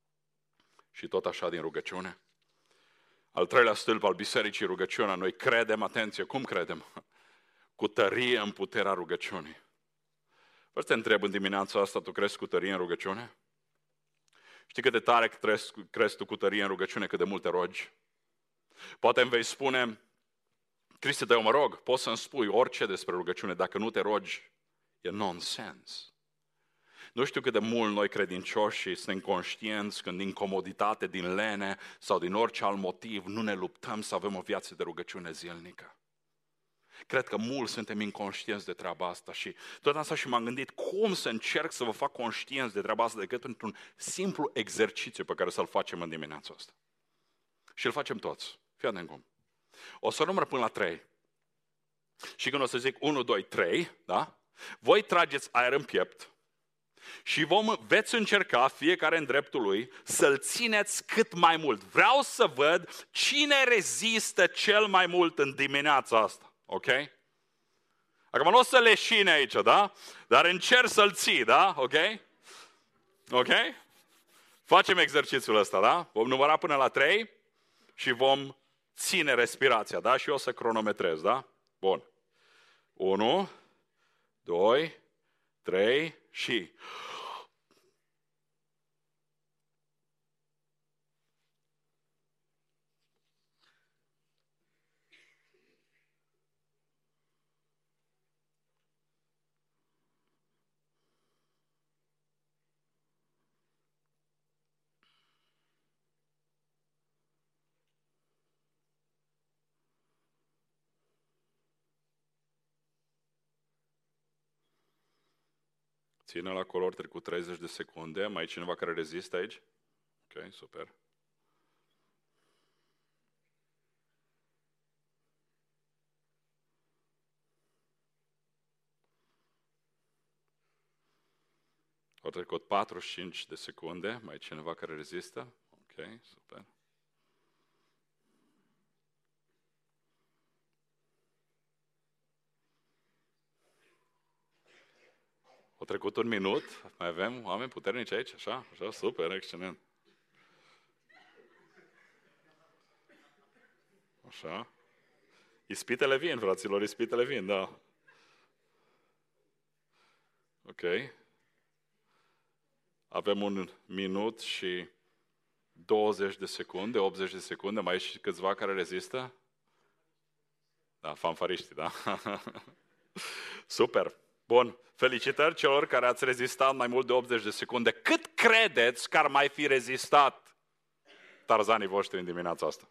[SPEAKER 1] Și tot așa din rugăciune. Al treilea stâlp al bisericii, rugăciunea. Noi credem, atenție, cum credem? Cu tărie în puterea rugăciunii. Vă te întreb în dimineața asta, tu crezi cu tărie în rugăciune? Știi cât de tare crezi tu cu tărie în rugăciune, cât de multe rogi? Poate îmi vei spune, Cristi, eu mă rog, poți să-mi spui orice despre rugăciune, dacă nu te rogi, e nonsens. Nu știu cât de mult noi credincioși suntem conștienți când din comoditate, din lene sau din orice alt motiv nu ne luptăm să avem o viață de rugăciune zilnică. Cred că mulți suntem inconștienți de treaba asta și tot asta și m-am gândit cum să încerc să vă fac conștienți de treaba asta decât într-un simplu exercițiu pe care să-l facem în dimineața asta. Și îl facem toți. Fii atent cum. O să număr până la 3. Și când o să zic 1, 2, 3, da? Voi trageți aer în piept și veți încerca, fiecare în dreptul lui, să-l țineți cât mai mult. Vreau să văd cine rezistă cel mai mult în dimineața asta. Ok? Acum nu o să leșine aici, da? Dar încerc să-l ții, da? Ok? Ok? Facem exercițiul ăsta, da? Vom număra până la 3 și vom ține respirația, da? Și eu o să cronometrez, da? Bun. 1, 2, 3 și... Ține-l acolo, ori trecut 30 de secunde. Mai e cineva care rezistă aici? Ok, super. Au trecut 45 de secunde. Mai e cineva care rezistă? Ok, super. Au trecut un minut. Mai avem oameni puternici aici? Așa, super, excelent. Așa. Ispitele vin, fraților, ispitele vin, da. Ok. Avem 1 minut și 20 de secunde, 80 de secunde, mai e și câțiva care rezistă? Da, fanfariștii, da? Super! Bun, felicitări celor care ați rezistat mai mult de 80 de secunde. Cât credeți că ar mai fi rezistat tarzanii voștri în dimineața asta?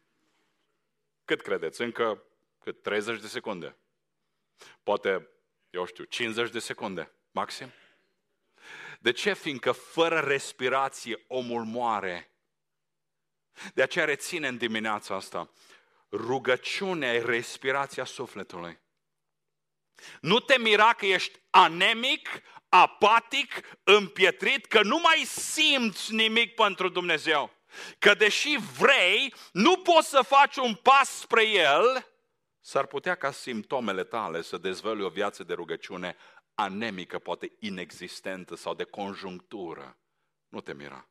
[SPEAKER 1] Cât credeți? Încă 30 de secunde? Poate, 50 de secunde, maxim? De ce? Fiindcă fără respirație omul moare. De aceea reține în dimineața asta. Rugăciunea e respirația sufletului. Nu te mira că ești anemic, apatic, împietrit, că nu mai simți nimic pentru Dumnezeu. Că deși vrei, nu poți să faci un pas spre El, s-ar putea ca simptomele tale să dezvălui o viață de rugăciune anemică, poate inexistentă sau de conjunctură. Nu te mira.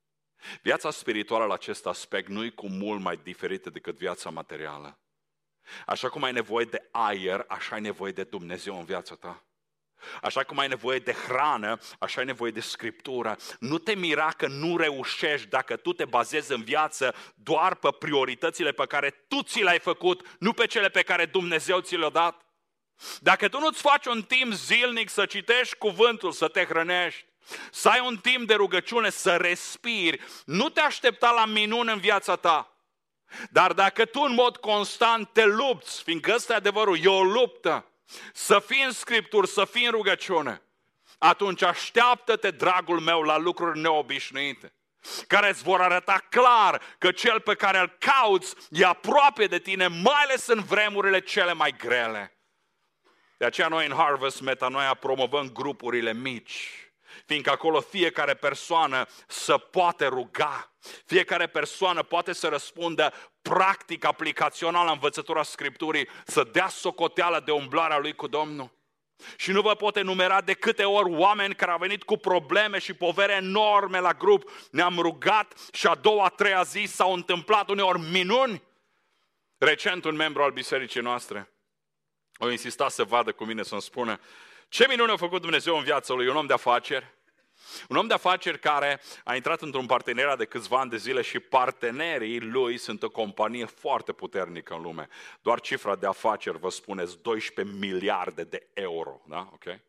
[SPEAKER 1] Viața spirituală la acest aspect nu e cu mult mai diferită decât viața materială. Așa cum ai nevoie de aer, așa ai nevoie de Dumnezeu în viața ta. Așa cum ai nevoie de hrană, așa ai nevoie de Scriptură. Nu te mira că nu reușești dacă tu te bazezi în viață doar pe prioritățile pe care tu ți le-ai făcut, nu pe cele pe care Dumnezeu ți le-a dat. Dacă tu nu-ți faci un timp zilnic să citești cuvântul, să te hrănești, să ai un timp de rugăciune, să respiri, nu te aștepta la minuni în viața ta. Dar dacă tu în mod constant te lupți, fiindcă ăsta e adevărul, e o luptă, să fii în Scripturi, să fii în rugăciune, atunci așteaptă-te, dragul meu, la lucruri neobișnuite, care îți vor arăta clar că cel pe care îl cauți e aproape de tine, mai ales în vremurile cele mai grele. De aceea noi în Harvest Metanoia promovăm grupurile mici, fiindcă acolo fiecare persoană să poate ruga, fiecare persoană poate să răspundă practic, aplicațional la învățătura Scripturii, să dea socoteală de umblarea lui cu Domnul. Și nu vă pot enumera de câte ori oameni care au venit cu probleme și povere enorme la grup, ne-am rugat și a doua, a treia zi s-au întâmplat uneori minuni. Recent un membru al bisericii noastre a insistat să vadă cu mine, să-mi spună ce minune a făcut Dumnezeu în viața lui, un om de afaceri. Un om de afaceri care a intrat într-un parteneriat de câțiva ani de zile și partenerii lui sunt o companie foarte puternică în lume. Doar cifra de afaceri, vă spuneți, 12 miliarde de euro. Da? Okay?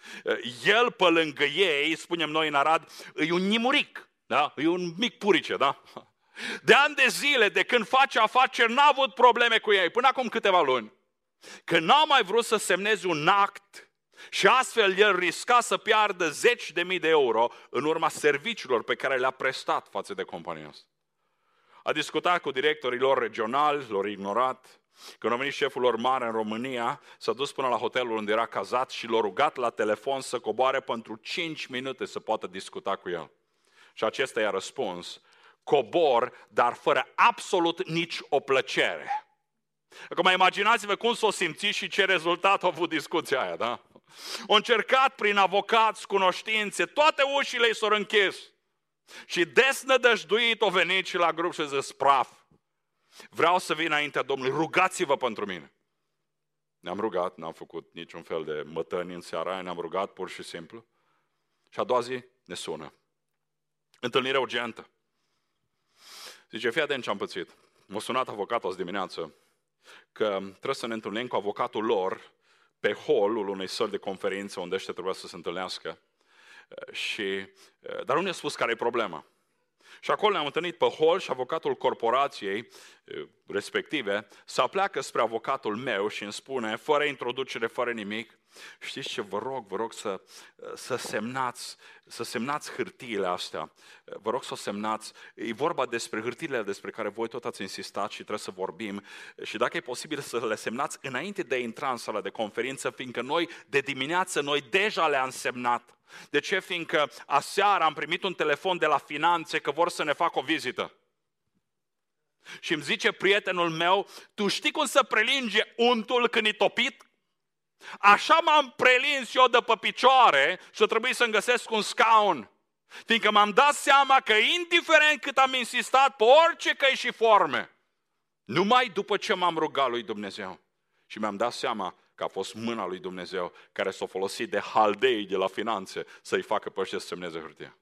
[SPEAKER 1] El, pe lângă ei, spunem noi în Arad, e un nimuric, da? E un mic purice. Da? De ani de zile, de când face afaceri, n-a avut probleme cu ei, până acum câteva luni. Că n-a mai vrut să semneze un act și astfel el risca să piardă 10.000 de euro în urma serviciilor pe care le-a prestat față de compania asta. A discutat cu directorii lor regionali, l-au ignorat. Când a venit șeful lor mare în România, s-a dus până la hotelul unde era cazat și l-a rugat la telefon să coboare pentru 5 minute să poată discuta cu el. Și acesta i-a răspuns, cobor, dar fără absolut nici o plăcere. Acum imaginați-vă cum s-o simțit și ce rezultat a avut discuția aia, da? Au încercat prin avocați, cunoștințe, toate ușile i s-au închis. Și desnădăjduit o venit și la grup și zis, praf, vreau să vin înaintea Domnului, rugați-vă pentru mine. Ne-am rugat, n-am făcut niciun fel de mătăni în seara aia, ne-am rugat pur și simplu. Și a doua zi ne sună. Întâlnire urgentă. Zice, fii atent ce am pățit. M-a sunat avocatul azi dimineață că trebuie să ne întâlnim cu avocatul lor pe hall-ul unei săli de conferință unde ăștia trebuia să se întâlnească. Dar nu ne-a spus care e problema. Și acolo ne-am întâlnit pe hall și avocatul corporației respective se apleacă spre avocatul meu și îmi spune, fără introducere, fără nimic, Știți ce, vă rog să semnați hârtiile astea. Vă rog să o semnați. E vorba despre hârtiile despre care voi tot ați insistat și trebuie să vorbim. Și dacă e posibil să le semnați înainte de a intra în sala de conferință, fiindcă noi de dimineață, noi deja le-am semnat. De ce? Fiindcă aseară am primit un telefon de la finanțe că vor să ne facă o vizită. Și îmi zice prietenul meu, tu știi cum să prelinge untul când e topit? Așa m-am prelins eu de pe picioare și a trebuit să-mi găsesc un scaun. Fiindcă m-am dat seama că indiferent cât am insistat pe orice căi și forme, numai după ce m-am rugat lui Dumnezeu și mi-am dat seama că a fost mâna lui Dumnezeu care s-a folosit de haldei de la finanțe să-i facă pe ăștia să semneze hârtia.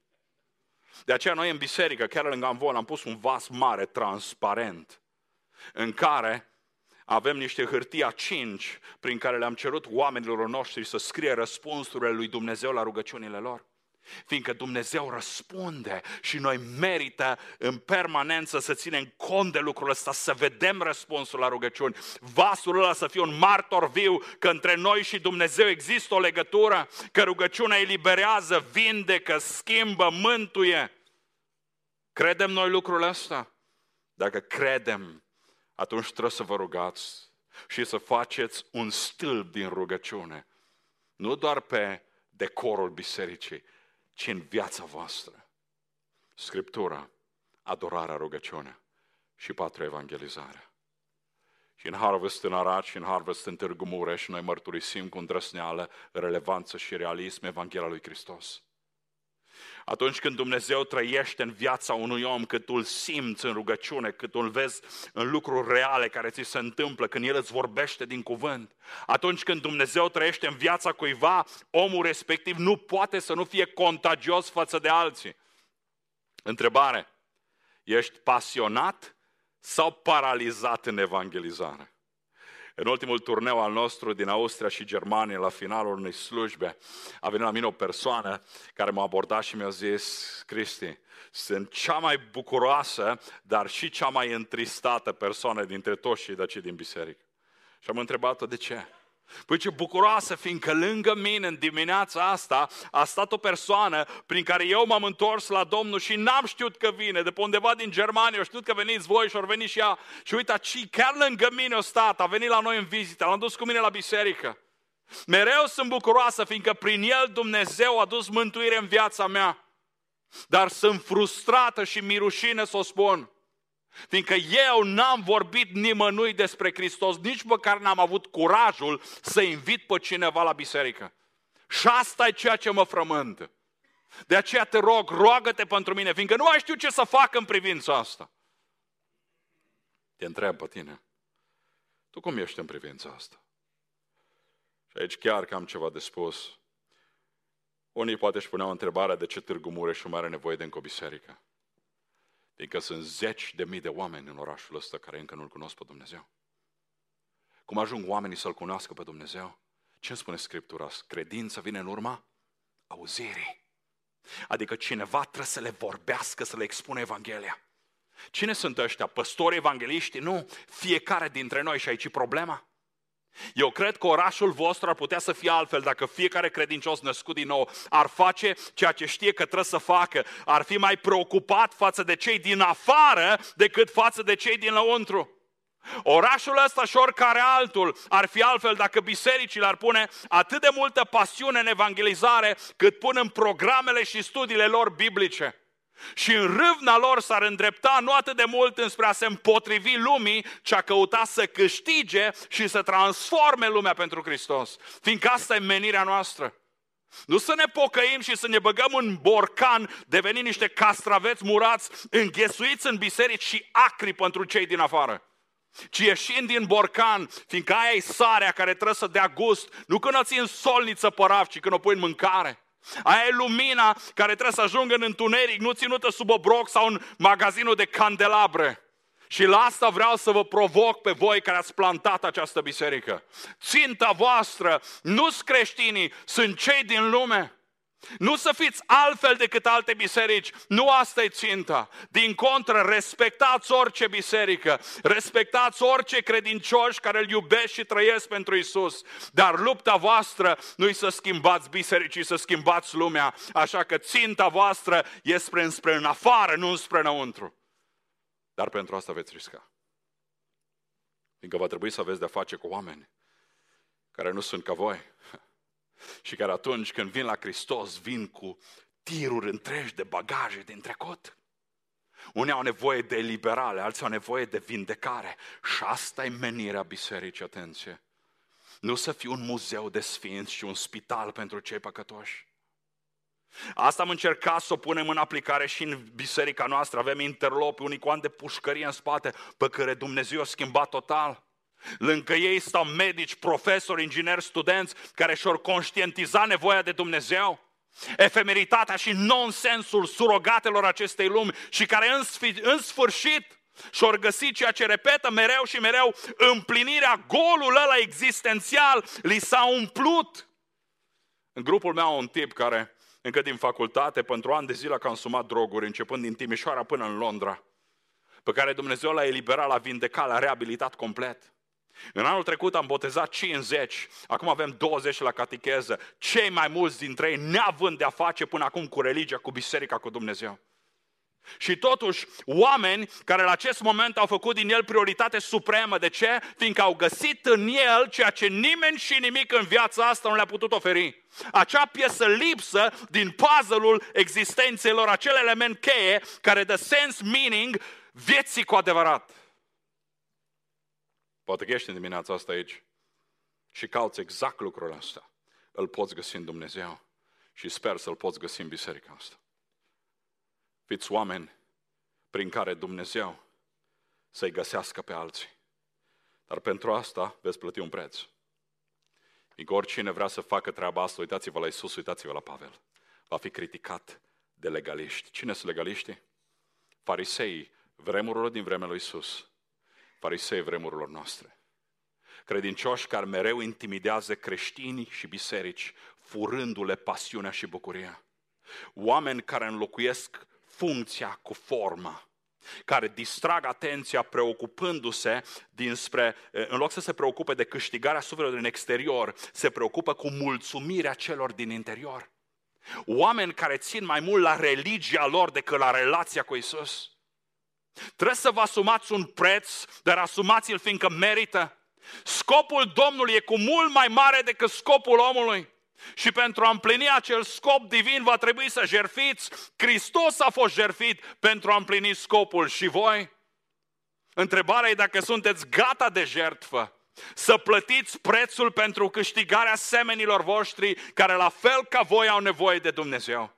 [SPEAKER 1] De aceea noi în biserică, chiar lângă Amvon, am pus un vas mare, transparent, în care avem niște hârtii A5 prin care le-am cerut oamenilor noștri să scrie răspunsurile lui Dumnezeu la rugăciunile lor. Fiindcă Dumnezeu răspunde și noi merită în permanență să ținem cont de lucrul ăsta, să vedem răspunsul la rugăciuni. Vasul ăla să fie un martor viu că între noi și Dumnezeu există o legătură, că rugăciunea eliberează, vindecă, schimbă, mântuie. Credem noi lucrul ăsta? Dacă credem, atunci trebuie să vă rugați și să faceți un stâlp din rugăciune. Nu doar pe decorul bisericii, ci în viața voastră. Scriptura, adorarea, rugăciunea și 4, evangelizarea. Și în Harvest în Arad și în Harvest în Târgu Mureș noi mărturisim cu îndrăzneală, relevanță și realism Evanghelia lui Hristos. Atunci când Dumnezeu trăiește în viața unui om, cât îl simți în rugăciune, cât îl vezi în lucruri reale care ți se întâmplă, când El îți vorbește din cuvânt, atunci când Dumnezeu trăiește în viața cuiva, omul respectiv nu poate să nu fie contagios față de alții. Întrebare: ești pasionat sau paralizat în evangelizare? În ultimul turneu al nostru din Austria și Germania, la finalul unei slujbe, a venit la mine o persoană care m-a abordat și mi-a zis: Cristi, sunt cea mai bucuroasă, dar și cea mai întristată persoană dintre toți cei de aici din biserică. Și am întrebat-o de ce. Păi ce bucuroasă, fiindcă lângă mine în dimineața asta a stat o persoană prin care eu m-am întors la Domnul și n-am știut că vine, de pe undeva din Germania, știut că veniți voi și ori veni și ea. Și uite, chiar lângă mine a stat, a venit la noi în vizită, l-am dus cu mine la biserică. Mereu sunt bucuroasă, fiindcă prin el Dumnezeu a dus mântuire în viața mea. Dar sunt frustrată și mi-e rușine să o spun. Fiindcă eu n-am vorbit nimănui despre Hristos, nici măcar n-am avut curajul să invit pe cineva la biserică. Și asta e ceea ce mă frământă. De aceea te rog, roagă-te pentru mine, fiindcă nu mai știu ce să fac în privința asta. Te întreb pe tine, tu cum ești în privința asta? Și aici chiar că am ceva de spus. Unii poate își puneau întrebarea de ce Târgu Mureș mai are nevoie de încă o biserică. Fiindcă sunt 10.000 de oameni în orașul ăsta care încă nu-L cunosc pe Dumnezeu. Cum ajung oamenii să-L cunoască pe Dumnezeu? Ce spune Scriptura? Credința vine în urma auzirii. Adică cineva trebuie să le vorbească, să le expună Evanghelia. Cine sunt ăștia? Păstori, evangeliști? Nu, fiecare dintre noi. Și aici e problema. Eu cred că orașul vostru ar putea să fie altfel dacă fiecare credincios născut din nou ar face ceea ce știe că trebuie să facă, ar fi mai preocupat față de cei din afară decât față de cei din lăuntru. Orașul ăsta și oricare altul ar fi altfel dacă bisericile ar pune atât de multă pasiune în evangelizare cât pun în programele și studiile lor biblice. Și în râvna lor s-ar îndrepta nu atât de mult înspre a se împotrivi lumii, ci a căuta să câștige și să transforme lumea pentru Hristos. Fiindcă asta e menirea noastră. Nu să ne pocăim și să ne băgăm în borcan, deveni niște castraveți murați, înghesuiți în biserici și acri pentru cei din afară. Ci ieșind din borcan, fiindcă aia e sarea care trebuie să dea gust, nu când o ții în solniță păraf, ci când o pui în mâncare. Aia e lumina care trebuie să ajungă în întuneric, nu ținută sub obroc sau în magazinul de candelabre. Și la asta vreau să vă provoc pe voi care ați plantat această biserică. Ținta voastră nu sunt creștinii, sunt cei din lume. Nu să fiți altfel decât alte biserici. Nu asta e ținta. Din contră, respectați orice biserică. Respectați orice credincioși care îl iubesc și trăiesc pentru Iisus. Dar lupta voastră nu-i să schimbați bisericii, să schimbați lumea. Așa că ținta voastră e spre în afară, nu spre înăuntru. Dar pentru asta veți risca. Fiindcă va trebui să aveți de-a face cu oameni care nu sunt ca voi. Și care atunci când vin la Hristos, vin cu tiruri întregi de bagaje din trecut. Unii au nevoie de eliberare, alții au nevoie de vindecare. Și asta e menirea bisericii, atenție. Nu să fie un muzeu de sfinți și un spital pentru cei păcătoși. Asta am încercat să o punem în aplicare și în biserica noastră. Avem interlopi, unii cu ani de pușcărie în spate, pe care Dumnezeu a schimbat total. Lângă ei stau medici, profesori, ingineri, studenți care și-au conștientizat nevoia de Dumnezeu, efemeritatea și nonsensul surogatelor acestei lumi și care în sfârșit și-au găsit ceea ce repetă mereu și mereu, împlinirea, golul ăla existențial li s-a umplut. În grupul meu un tip care încă din facultate, pentru ani de zile a consumat droguri, începând din Timișoara până în Londra, pe care Dumnezeu l-a eliberat, l-a vindecat, l-a reabilitat complet. În anul trecut am botezat 50, acum avem 20 la catecheză, cei mai mulți dintre ei neavând de-a face până acum cu religia, cu biserica, cu Dumnezeu. Și totuși, oameni care la acest moment au făcut din el prioritate supremă. De ce? Fiindcă au găsit în el ceea ce nimeni și nimic în viața asta nu le-a putut oferi. Acea piesă lipsă din puzzle-ul existenței lor, acel element cheie care dă sens, meaning vieții cu adevărat. Poate că ești în dimineața asta aici și cauți exact lucrul ăsta. Îl poți găsi în Dumnezeu și sper să-l poți găsi în biserica asta. Fiți oameni prin care Dumnezeu să-i găsească pe alții. Dar pentru asta veți plăti un preț. Fiindcă oricine vrea să facă treaba asta, uitați-vă la Iisus, uitați-vă la Pavel, va fi criticat de legaliști. Cine sunt legaliștii? Fariseii vremurilor din vremea lui Iisus. Farisei vremurilor noastre. Credincioși care mereu intimidează creștini și biserici, furându-le pasiunea și bucuria. Oameni care înlocuiesc funcția cu forma, care distrag atenția preocupându-se în loc să se preocupe de câștigarea sufletului din exterior, se preocupă cu mulțumirea celor din interior. Oameni care țin mai mult la religia lor decât la relația cu Iisus. Trebuie să vă asumați un preț, dar asumați-l fiindcă merită. Scopul Domnului e cu mult mai mare decât scopul omului. Și pentru a împlini acel scop divin va trebui să jertfiți. Hristos a fost jertfit pentru a împlini scopul și voi. Întrebarea e dacă sunteți gata de jertfă. Să plătiți prețul pentru câștigarea semenilor voștri care la fel ca voi au nevoie de Dumnezeu.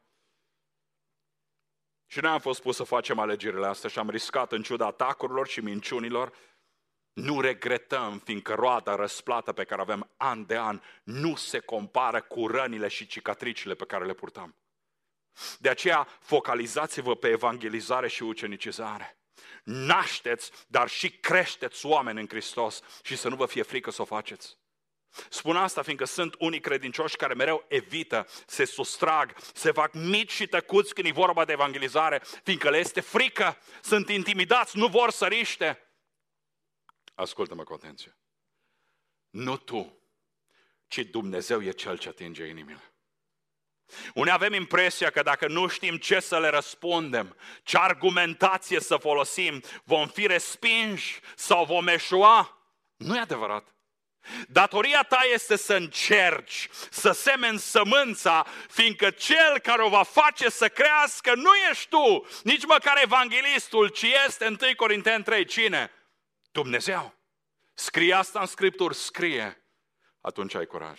[SPEAKER 1] Și noi am fost pus să facem alegerile astea și am riscat în ciuda atacurilor și minciunilor. Nu regretăm, fiindcă roada răsplată pe care avem an de an nu se compară cu rănile și cicatricile pe care le purtăm. De aceea focalizați-vă pe evangelizare și ucenicizare. Nașteți, dar și creșteți oameni în Hristos și să nu vă fie frică să o faceți. Spun asta fiindcă sunt unii credincioși care mereu evită, se sustrag, se fac mici și tăcuți când e vorba de evangelizare, fiindcă le este frică, sunt intimidați, nu vor să riște. Ascultă-mă cu atenție. Nu tu, ci Dumnezeu e Cel ce atinge inimile. Unii avem impresia că dacă nu știm ce să le răspundem, ce argumentație să folosim, vom fi respinși sau vom eșua. Nu e adevărat. Datoria ta este să încerci, să semeni sămânța, fiindcă cel care o va face să crească nu ești tu, nici măcar evanghelistul, ci este 1 Corinteni 3. Cine? Dumnezeu. Scrie asta în Scripturi? Scrie. Atunci ai curaj.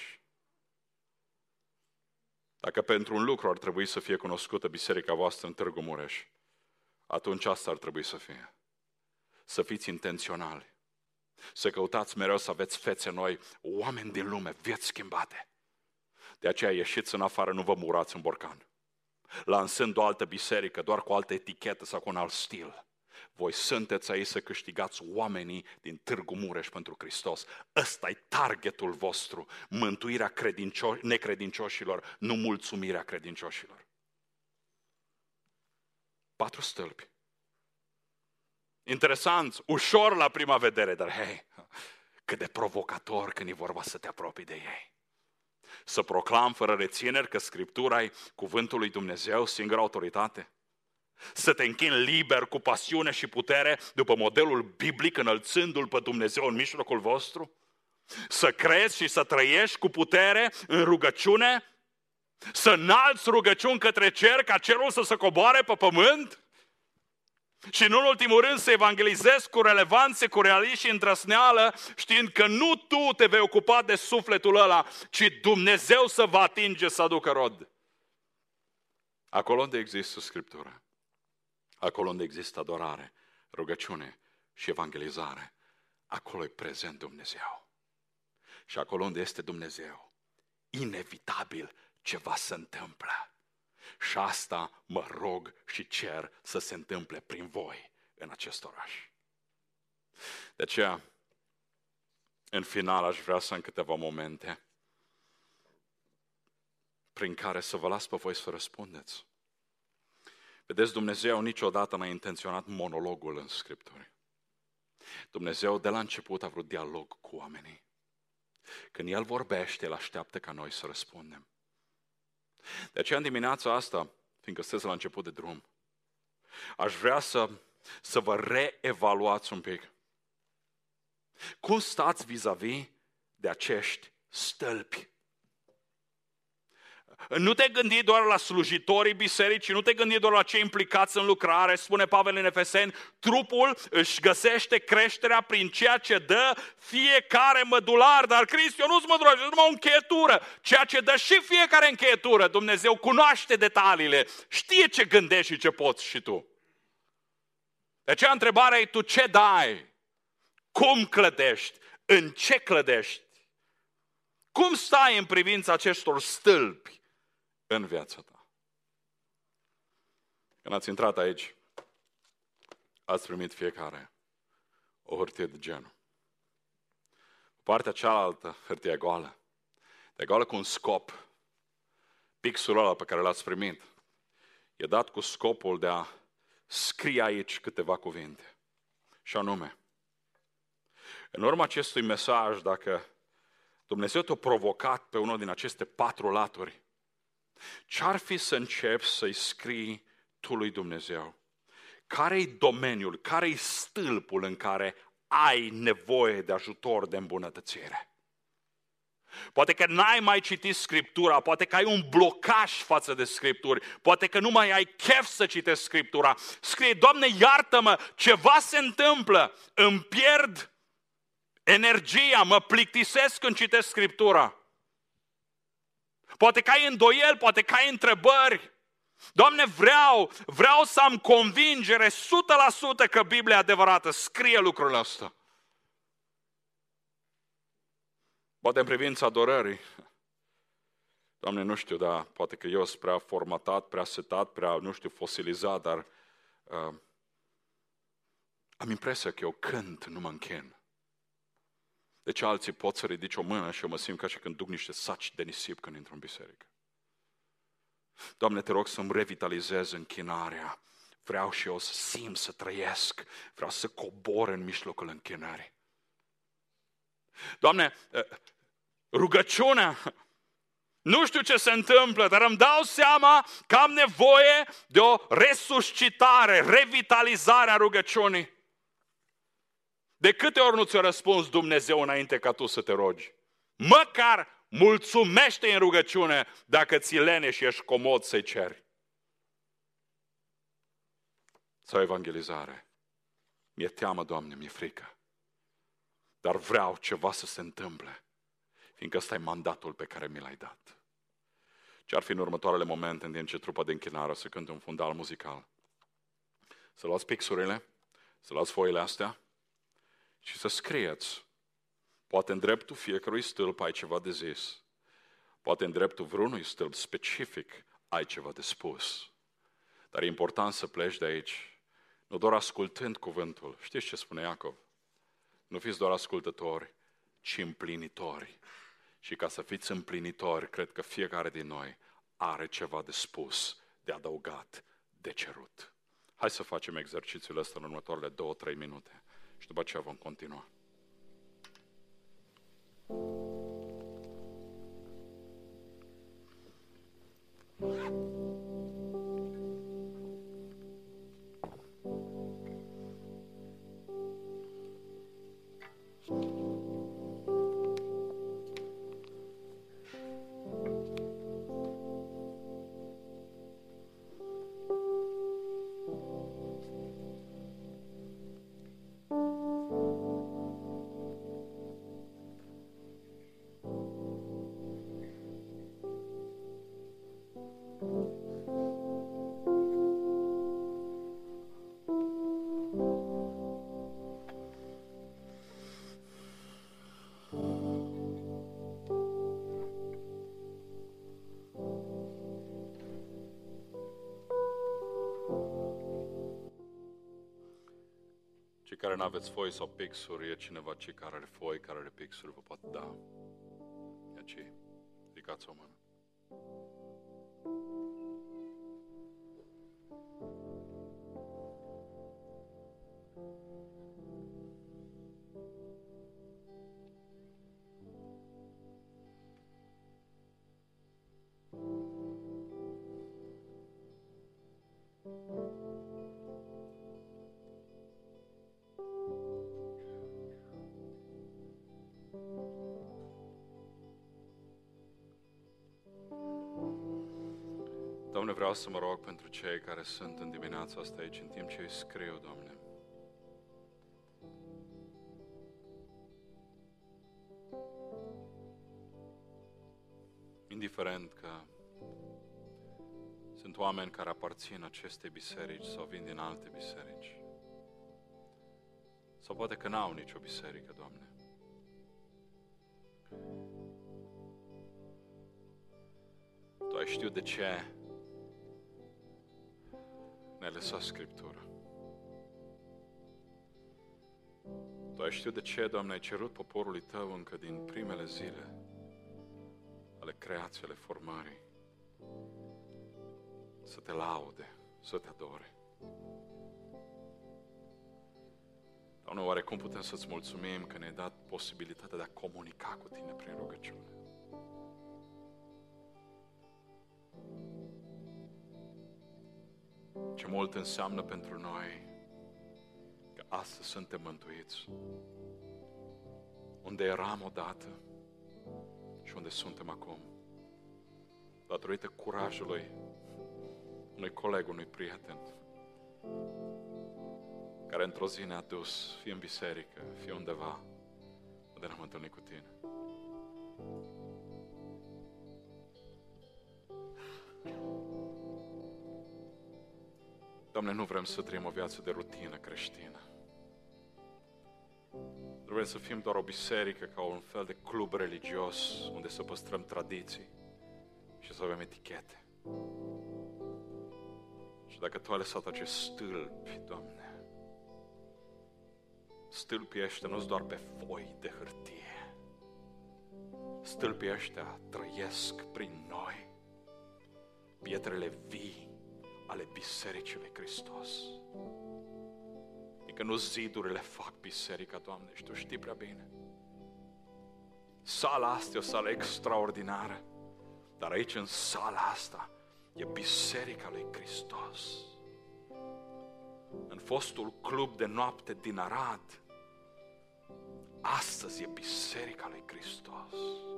[SPEAKER 1] Dacă pentru un lucru ar trebui să fie cunoscută biserica voastră în Târgu Mureș, atunci asta ar trebui să fie. Să fiți intenționali. Să căutați mereu să aveți fețe noi, oameni din lume, vieți schimbate. De aceea ieșiți în afară, nu vă murați în borcan. Lansând o altă biserică, doar cu o altă etichetă sau cu un alt stil. Voi sunteți aici să câștigați oamenii din Târgu Mureș pentru Hristos. Ăsta e targetul vostru, mântuirea necredincioșilor, nu mulțumirea credincioșilor. 4 stâlpi. Interesant, ușor la prima vedere, dar hei, cât de provocator când e vorba să te apropii de ei. Să proclam fără rețineri că Scriptura e cuvântul lui Dumnezeu, singura autoritate. Să te închini liber, cu pasiune și putere, după modelul biblic, înălțându-L pe Dumnezeu în mijlocul vostru. Să crezi și să trăiești cu putere în rugăciune. Să înalți rugăciuni către cer, ca cerul să se coboare pe pământ. Și în ultimul rând să evangelizezi cu relevanță, cu realism și îndrăzneală, știind că nu tu te vei ocupa de sufletul ăla, ci Dumnezeu să va atinge să aducă rod. Acolo unde există Scriptură, acolo unde există adorare, rugăciune și evangelizare, acolo e prezent Dumnezeu. Și acolo unde este Dumnezeu, inevitabil ceva se întâmplă. Și asta mă rog și cer să se întâmple prin voi în acest oraș. De aceea, în final, aș vrea să în câteva momente prin care să vă las pe voi să răspundeți. Vedeți, Dumnezeu niciodată n-a intenționat monologul în Scripturi. Dumnezeu de la început a vrut dialog cu oamenii. Când El vorbește, El așteaptă ca noi să răspundem. De aceea, în dimineața asta, fiindcă sunteți la început de drum, aș vrea să vă reevaluați un pic. Cum stați vis-a-vis de acești stâlpi? Nu te gândi doar la slujitorii bisericii, nu te gândi doar la cei implicați în lucrare, spune Pavel în Efeseni, trupul își găsește creșterea prin ceea ce dă fiecare mădular, dar Hristos nu-ți mădular, ci numai o încheietură, ceea ce dă și fiecare încheietură. Dumnezeu cunoaște detaliile, știe ce gândești și ce poți și tu. De aceea întrebarea e, tu ce dai? Cum clădești? În ce clădești? Cum stai în privința acestor stâlpi în viața ta? Când ați intrat aici, ați primit fiecare o hârtie de genul. Partea cealaltă, hârtie goală. E goală cu un scop. Pixul ăla pe care l-ați primit e dat cu scopul de a scrie aici câteva cuvinte. Și anume, în urma acestui mesaj, dacă Dumnezeu te-a provocat pe unul din aceste 4 laturi, ce-ar fi să începi să-i scrii tu lui Dumnezeu? Care-i domeniul, care-i stâlpul în care ai nevoie de ajutor, de îmbunătățire? Poate că n-ai mai citit Scriptura, poate că ai un blocaj față de Scripturi, poate că nu mai ai chef să citești Scriptura. Scrie, Doamne, iartă-mă, ceva se întâmplă, îmi pierd energia, mă plictisesc când citesc Scriptura. Poate că ai îndoieli, poate că ai întrebări. Doamne, vreau să am convingere 100% că Biblia e adevărată. Scrie lucrul ăsta. Poate în privința adorării. Doamne, nu știu, dar poate că eu sunt prea formatat, prea setat, prea, nu știu, fosilizat, dar am impresia că eu cânt, nu mă închin. Deci alții pot să ridice o mână și eu mă simt ca și când duc niște saci de nisip când intru în biserică. Doamne, te rog să-mi revitalizez închinarea. Vreau și eu să simt, să trăiesc. Vreau să cobor în mijlocul închinării. Doamne, rugăciunea, nu știu ce se întâmplă, dar îmi dau seama că am nevoie de o resuscitare, revitalizare a rugăciunii. De câte ori nu ți-a răspuns Dumnezeu înainte ca tu să te rogi? Măcar mulțumește în rugăciune dacă ți lene și ești comod să-i ceri. Sau evangelizare. Mi-e teamă, Doamne, mi-e frică. Dar vreau ceva să se întâmple, fiindcă ăsta e mandatul pe care mi l-ai dat. Ce-ar fi în următoarele momente, în timp ce trupa de închinare să cânte un fundal muzical? Să luați pixurile, să luați foile astea și să scrieți. Poate în dreptul fiecărui stâlp ai ceva de zis. Poate în dreptul vreunui stâlp specific ai ceva de spus. Dar e important să pleci de aici nu doar ascultând cuvântul. Știți ce spune Iacov? Nu fiți doar ascultători, ci împlinitori. Și ca să fiți împlinitori, cred că fiecare din noi are ceva de spus, de adăugat, de cerut. Hai să facem exercițiul ăsta în următoarele 2-3 minute și după aceea vom continua. Cei care nu aveți foi sau pixuri, e cineva cei care are foi, care are pixuri, vă poate da. E aici. Ridicați o mână. Doamne, vreau să mă rog pentru cei care sunt în dimineața asta aici, în timp ce îi scriu, Doamne. Indiferent că sunt oameni care aparțin acestei biserici sau vin din alte biserici, sau poate că n-au nicio biserică, Doamne. Tu ai știut de ce ne-ai lăsat Scriptura. Tu ai știut de ce, Doamne, ai cerut poporului Tău încă din primele zile ale creației, ale formării, să Te laude, să Te adore. Doamne, oare cum putem să-Ți mulțumim că ne-ai dat posibilitatea de a comunica cu Tine prin rugăciune? Ce mult înseamnă pentru noi că astăzi suntem mântuiți. Unde eram odată și unde suntem acum. Datorită curajului unui coleg, unui prieten, care într-o zi ne-a dus, fie în biserică, fie undeva, unde ne-am întâlnit cu Tine. Doamne, nu vrem să trăim o viață de rutină creștină. Nu vrem să fim doar o biserică ca un fel de club religios unde să păstrăm tradiții și să avem etichete. Și dacă Tu ai lăsat acești stâlpi, Doamne, stâlpii ăștia nu-s doar pe foi de hârtie. Stâlpii ăștia trăiesc prin noi, pietrele vii ale Bisericii lui Hristos. Adică nu zidurile fac biserica, Doamne, și Tu știi prea bine. Sala asta e o sală extraordinară, dar aici în sala asta e Biserica lui Hristos. În fostul club de noapte din Arad, astăzi e Biserica lui Hristos.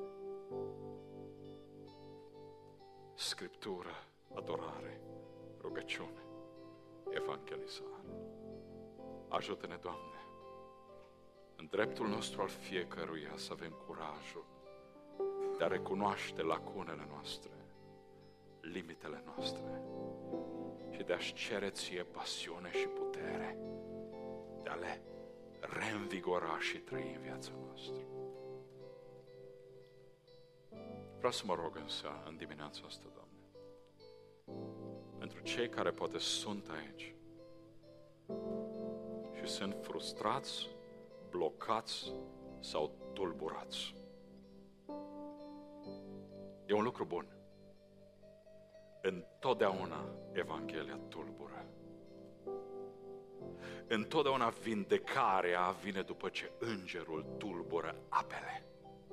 [SPEAKER 1] Scriptură, adorare, rugăciune, evangelizare. Ajută-ne, Doamne, în dreptul nostru al fiecăruia să avem curajul de a recunoaște lacunele noastre, limitele noastre și de a-și cere Ție pasiune și putere de a le reînvigora și trăi în viața noastră. Vreau să mă rog însă în dimineața asta, Doamne, pentru cei care poate sunt aici, și sunt frustrați, blocați sau tulburați. E un lucru bun. Întotdeauna Evanghelia tulbură. Întotdeauna vindecarea vine după ce îngerul tulbură apele.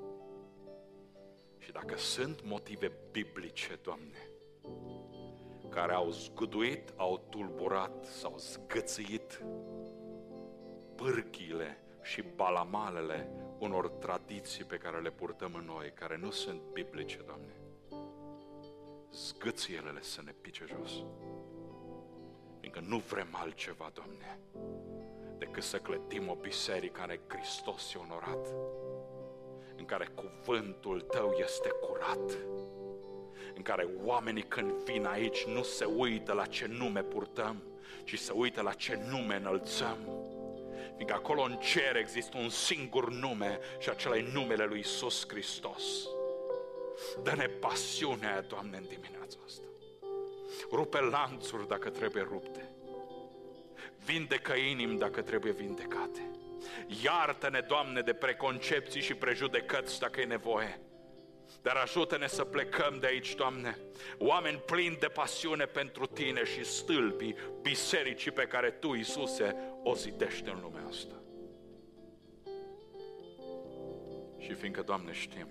[SPEAKER 1] Și dacă sunt motive biblice, Doamne, care au zguduit, au tulburat, s-au zgâțâit pârghiile și balamalele unor tradiții pe care le purtăm în noi, care nu sunt biblice, Doamne, zgâție-le să ne pice jos. Fiindcă nu vrem altceva, Doamne, decât să clădim o biserică în care Hristos e onorat, în care cuvântul Tău este curat, în care oamenii când vin aici nu se uită la ce nume purtăm, ci se uită la ce nume înălțăm. Fiindcă acolo în cer există un singur nume și acela e numele lui Iisus Hristos. Dă-ne pasiunea, Doamne, în dimineața asta. Rupe lanțuri dacă trebuie rupte. Vindecă inimi dacă trebuie vindecate. Iartă-ne, Doamne, de preconcepții și prejudecăți dacă e nevoie. Dar ajută-ne să plecăm de aici, Doamne, oameni plini de pasiune pentru Tine și stâlpii bisericii pe care Tu, Iisuse, o zidești în lumea asta. Și fiindcă, Doamne, știm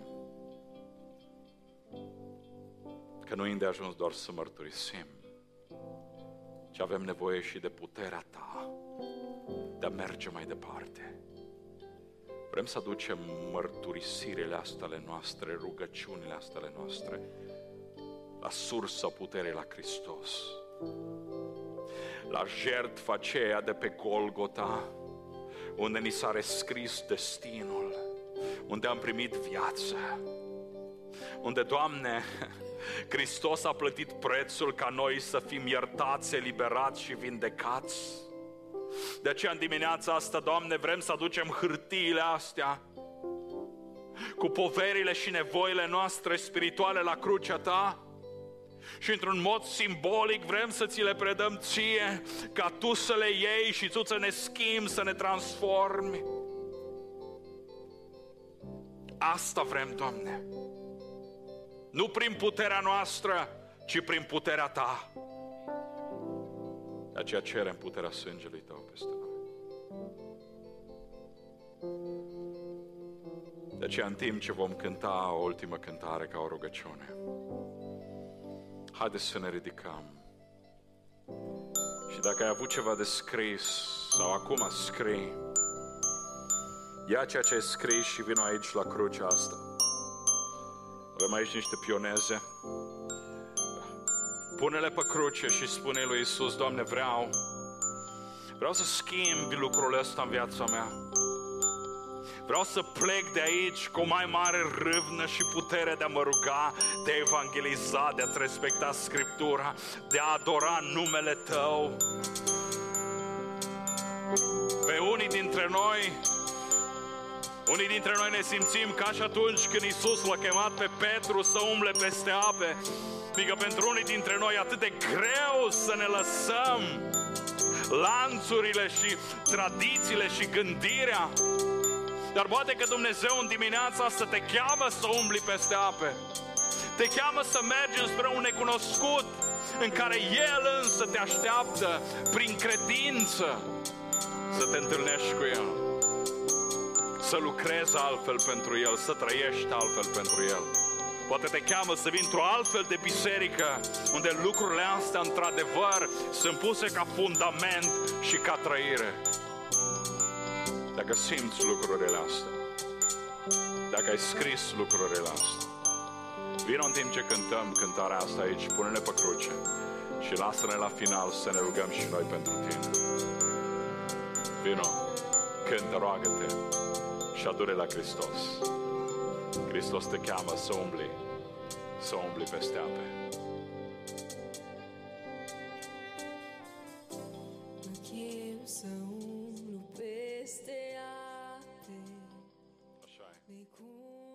[SPEAKER 1] că nu e îndeajuns doar să mărturisim, ci avem nevoie și de puterea Ta de a merge mai departe. Vrem să aducem mărturisirile astea ale noastre, rugăciunile astea ale noastre la sursa puterii, la Hristos, la jertfa aceea de pe Golgota, unde ni s-a rescris destinul, unde am primit viață, unde, Doamne, Hristos a plătit prețul ca noi să fim iertați, eliberați și vindecați. De aceea în dimineața asta, Doamne, vrem să aducem hârtiile astea cu poverile și nevoile noastre spirituale la crucea Ta și într-un mod simbolic vrem să Ți le predăm Ție, ca Tu să le iei și Tu să ne schimbi, să ne transformi. Asta vrem, Doamne, nu prin puterea noastră, ci prin puterea Ta. De aceea cerem puterea sângelui Tău peste noi. De aceea, în timp ce vom cânta o ultimă cântare ca o rugăciune, haideți să ne ridicăm. Și dacă ai avut ceva de scris sau acum scrii, ia ceea ce ai scris și vină aici la crucea asta. Avem aici niște pioneze. Pune-le pe cruce și spune lui Iisus: Doamne, vreau să schimbi lucrul ăsta în viața mea. Vreau să plec de aici cu o mai mare râvnă și putere de a mă ruga, de a evangeliza, de a-ți respecta Scriptura, de a adora numele Tău. Pe unii dintre noi ne simțim ca și atunci când Iisus l-a chemat pe Petru să umble peste ape. Fiindcă pentru unii dintre noi e atât de greu să ne lăsăm lanțurile și tradițiile și gândirea. Dar poate că Dumnezeu în dimineața asta te cheamă să umbli peste ape. Te cheamă să mergi spre un necunoscut în care El însă te așteaptă prin credință să te întâlnești cu El, să lucrezi altfel pentru El, să trăiești altfel pentru El. Poate te cheamă să vii într-o altfel de biserică unde lucrurile astea într-adevăr sunt puse ca fundament și ca trăire. Dacă simți lucrurile astea, dacă ai scris lucrurile astea, vino în timp ce cântăm cântarea asta aici, pune-le pe cruce și lasă-ne la final să ne rugăm și noi pentru Tine. Vino, cântă, roagă-te și adu-le la Hristos. Hristos te cheamă să umbli peste ape.
[SPEAKER 2] Mă chem să umblu peste ape.
[SPEAKER 1] Așa e.
[SPEAKER 2] Necum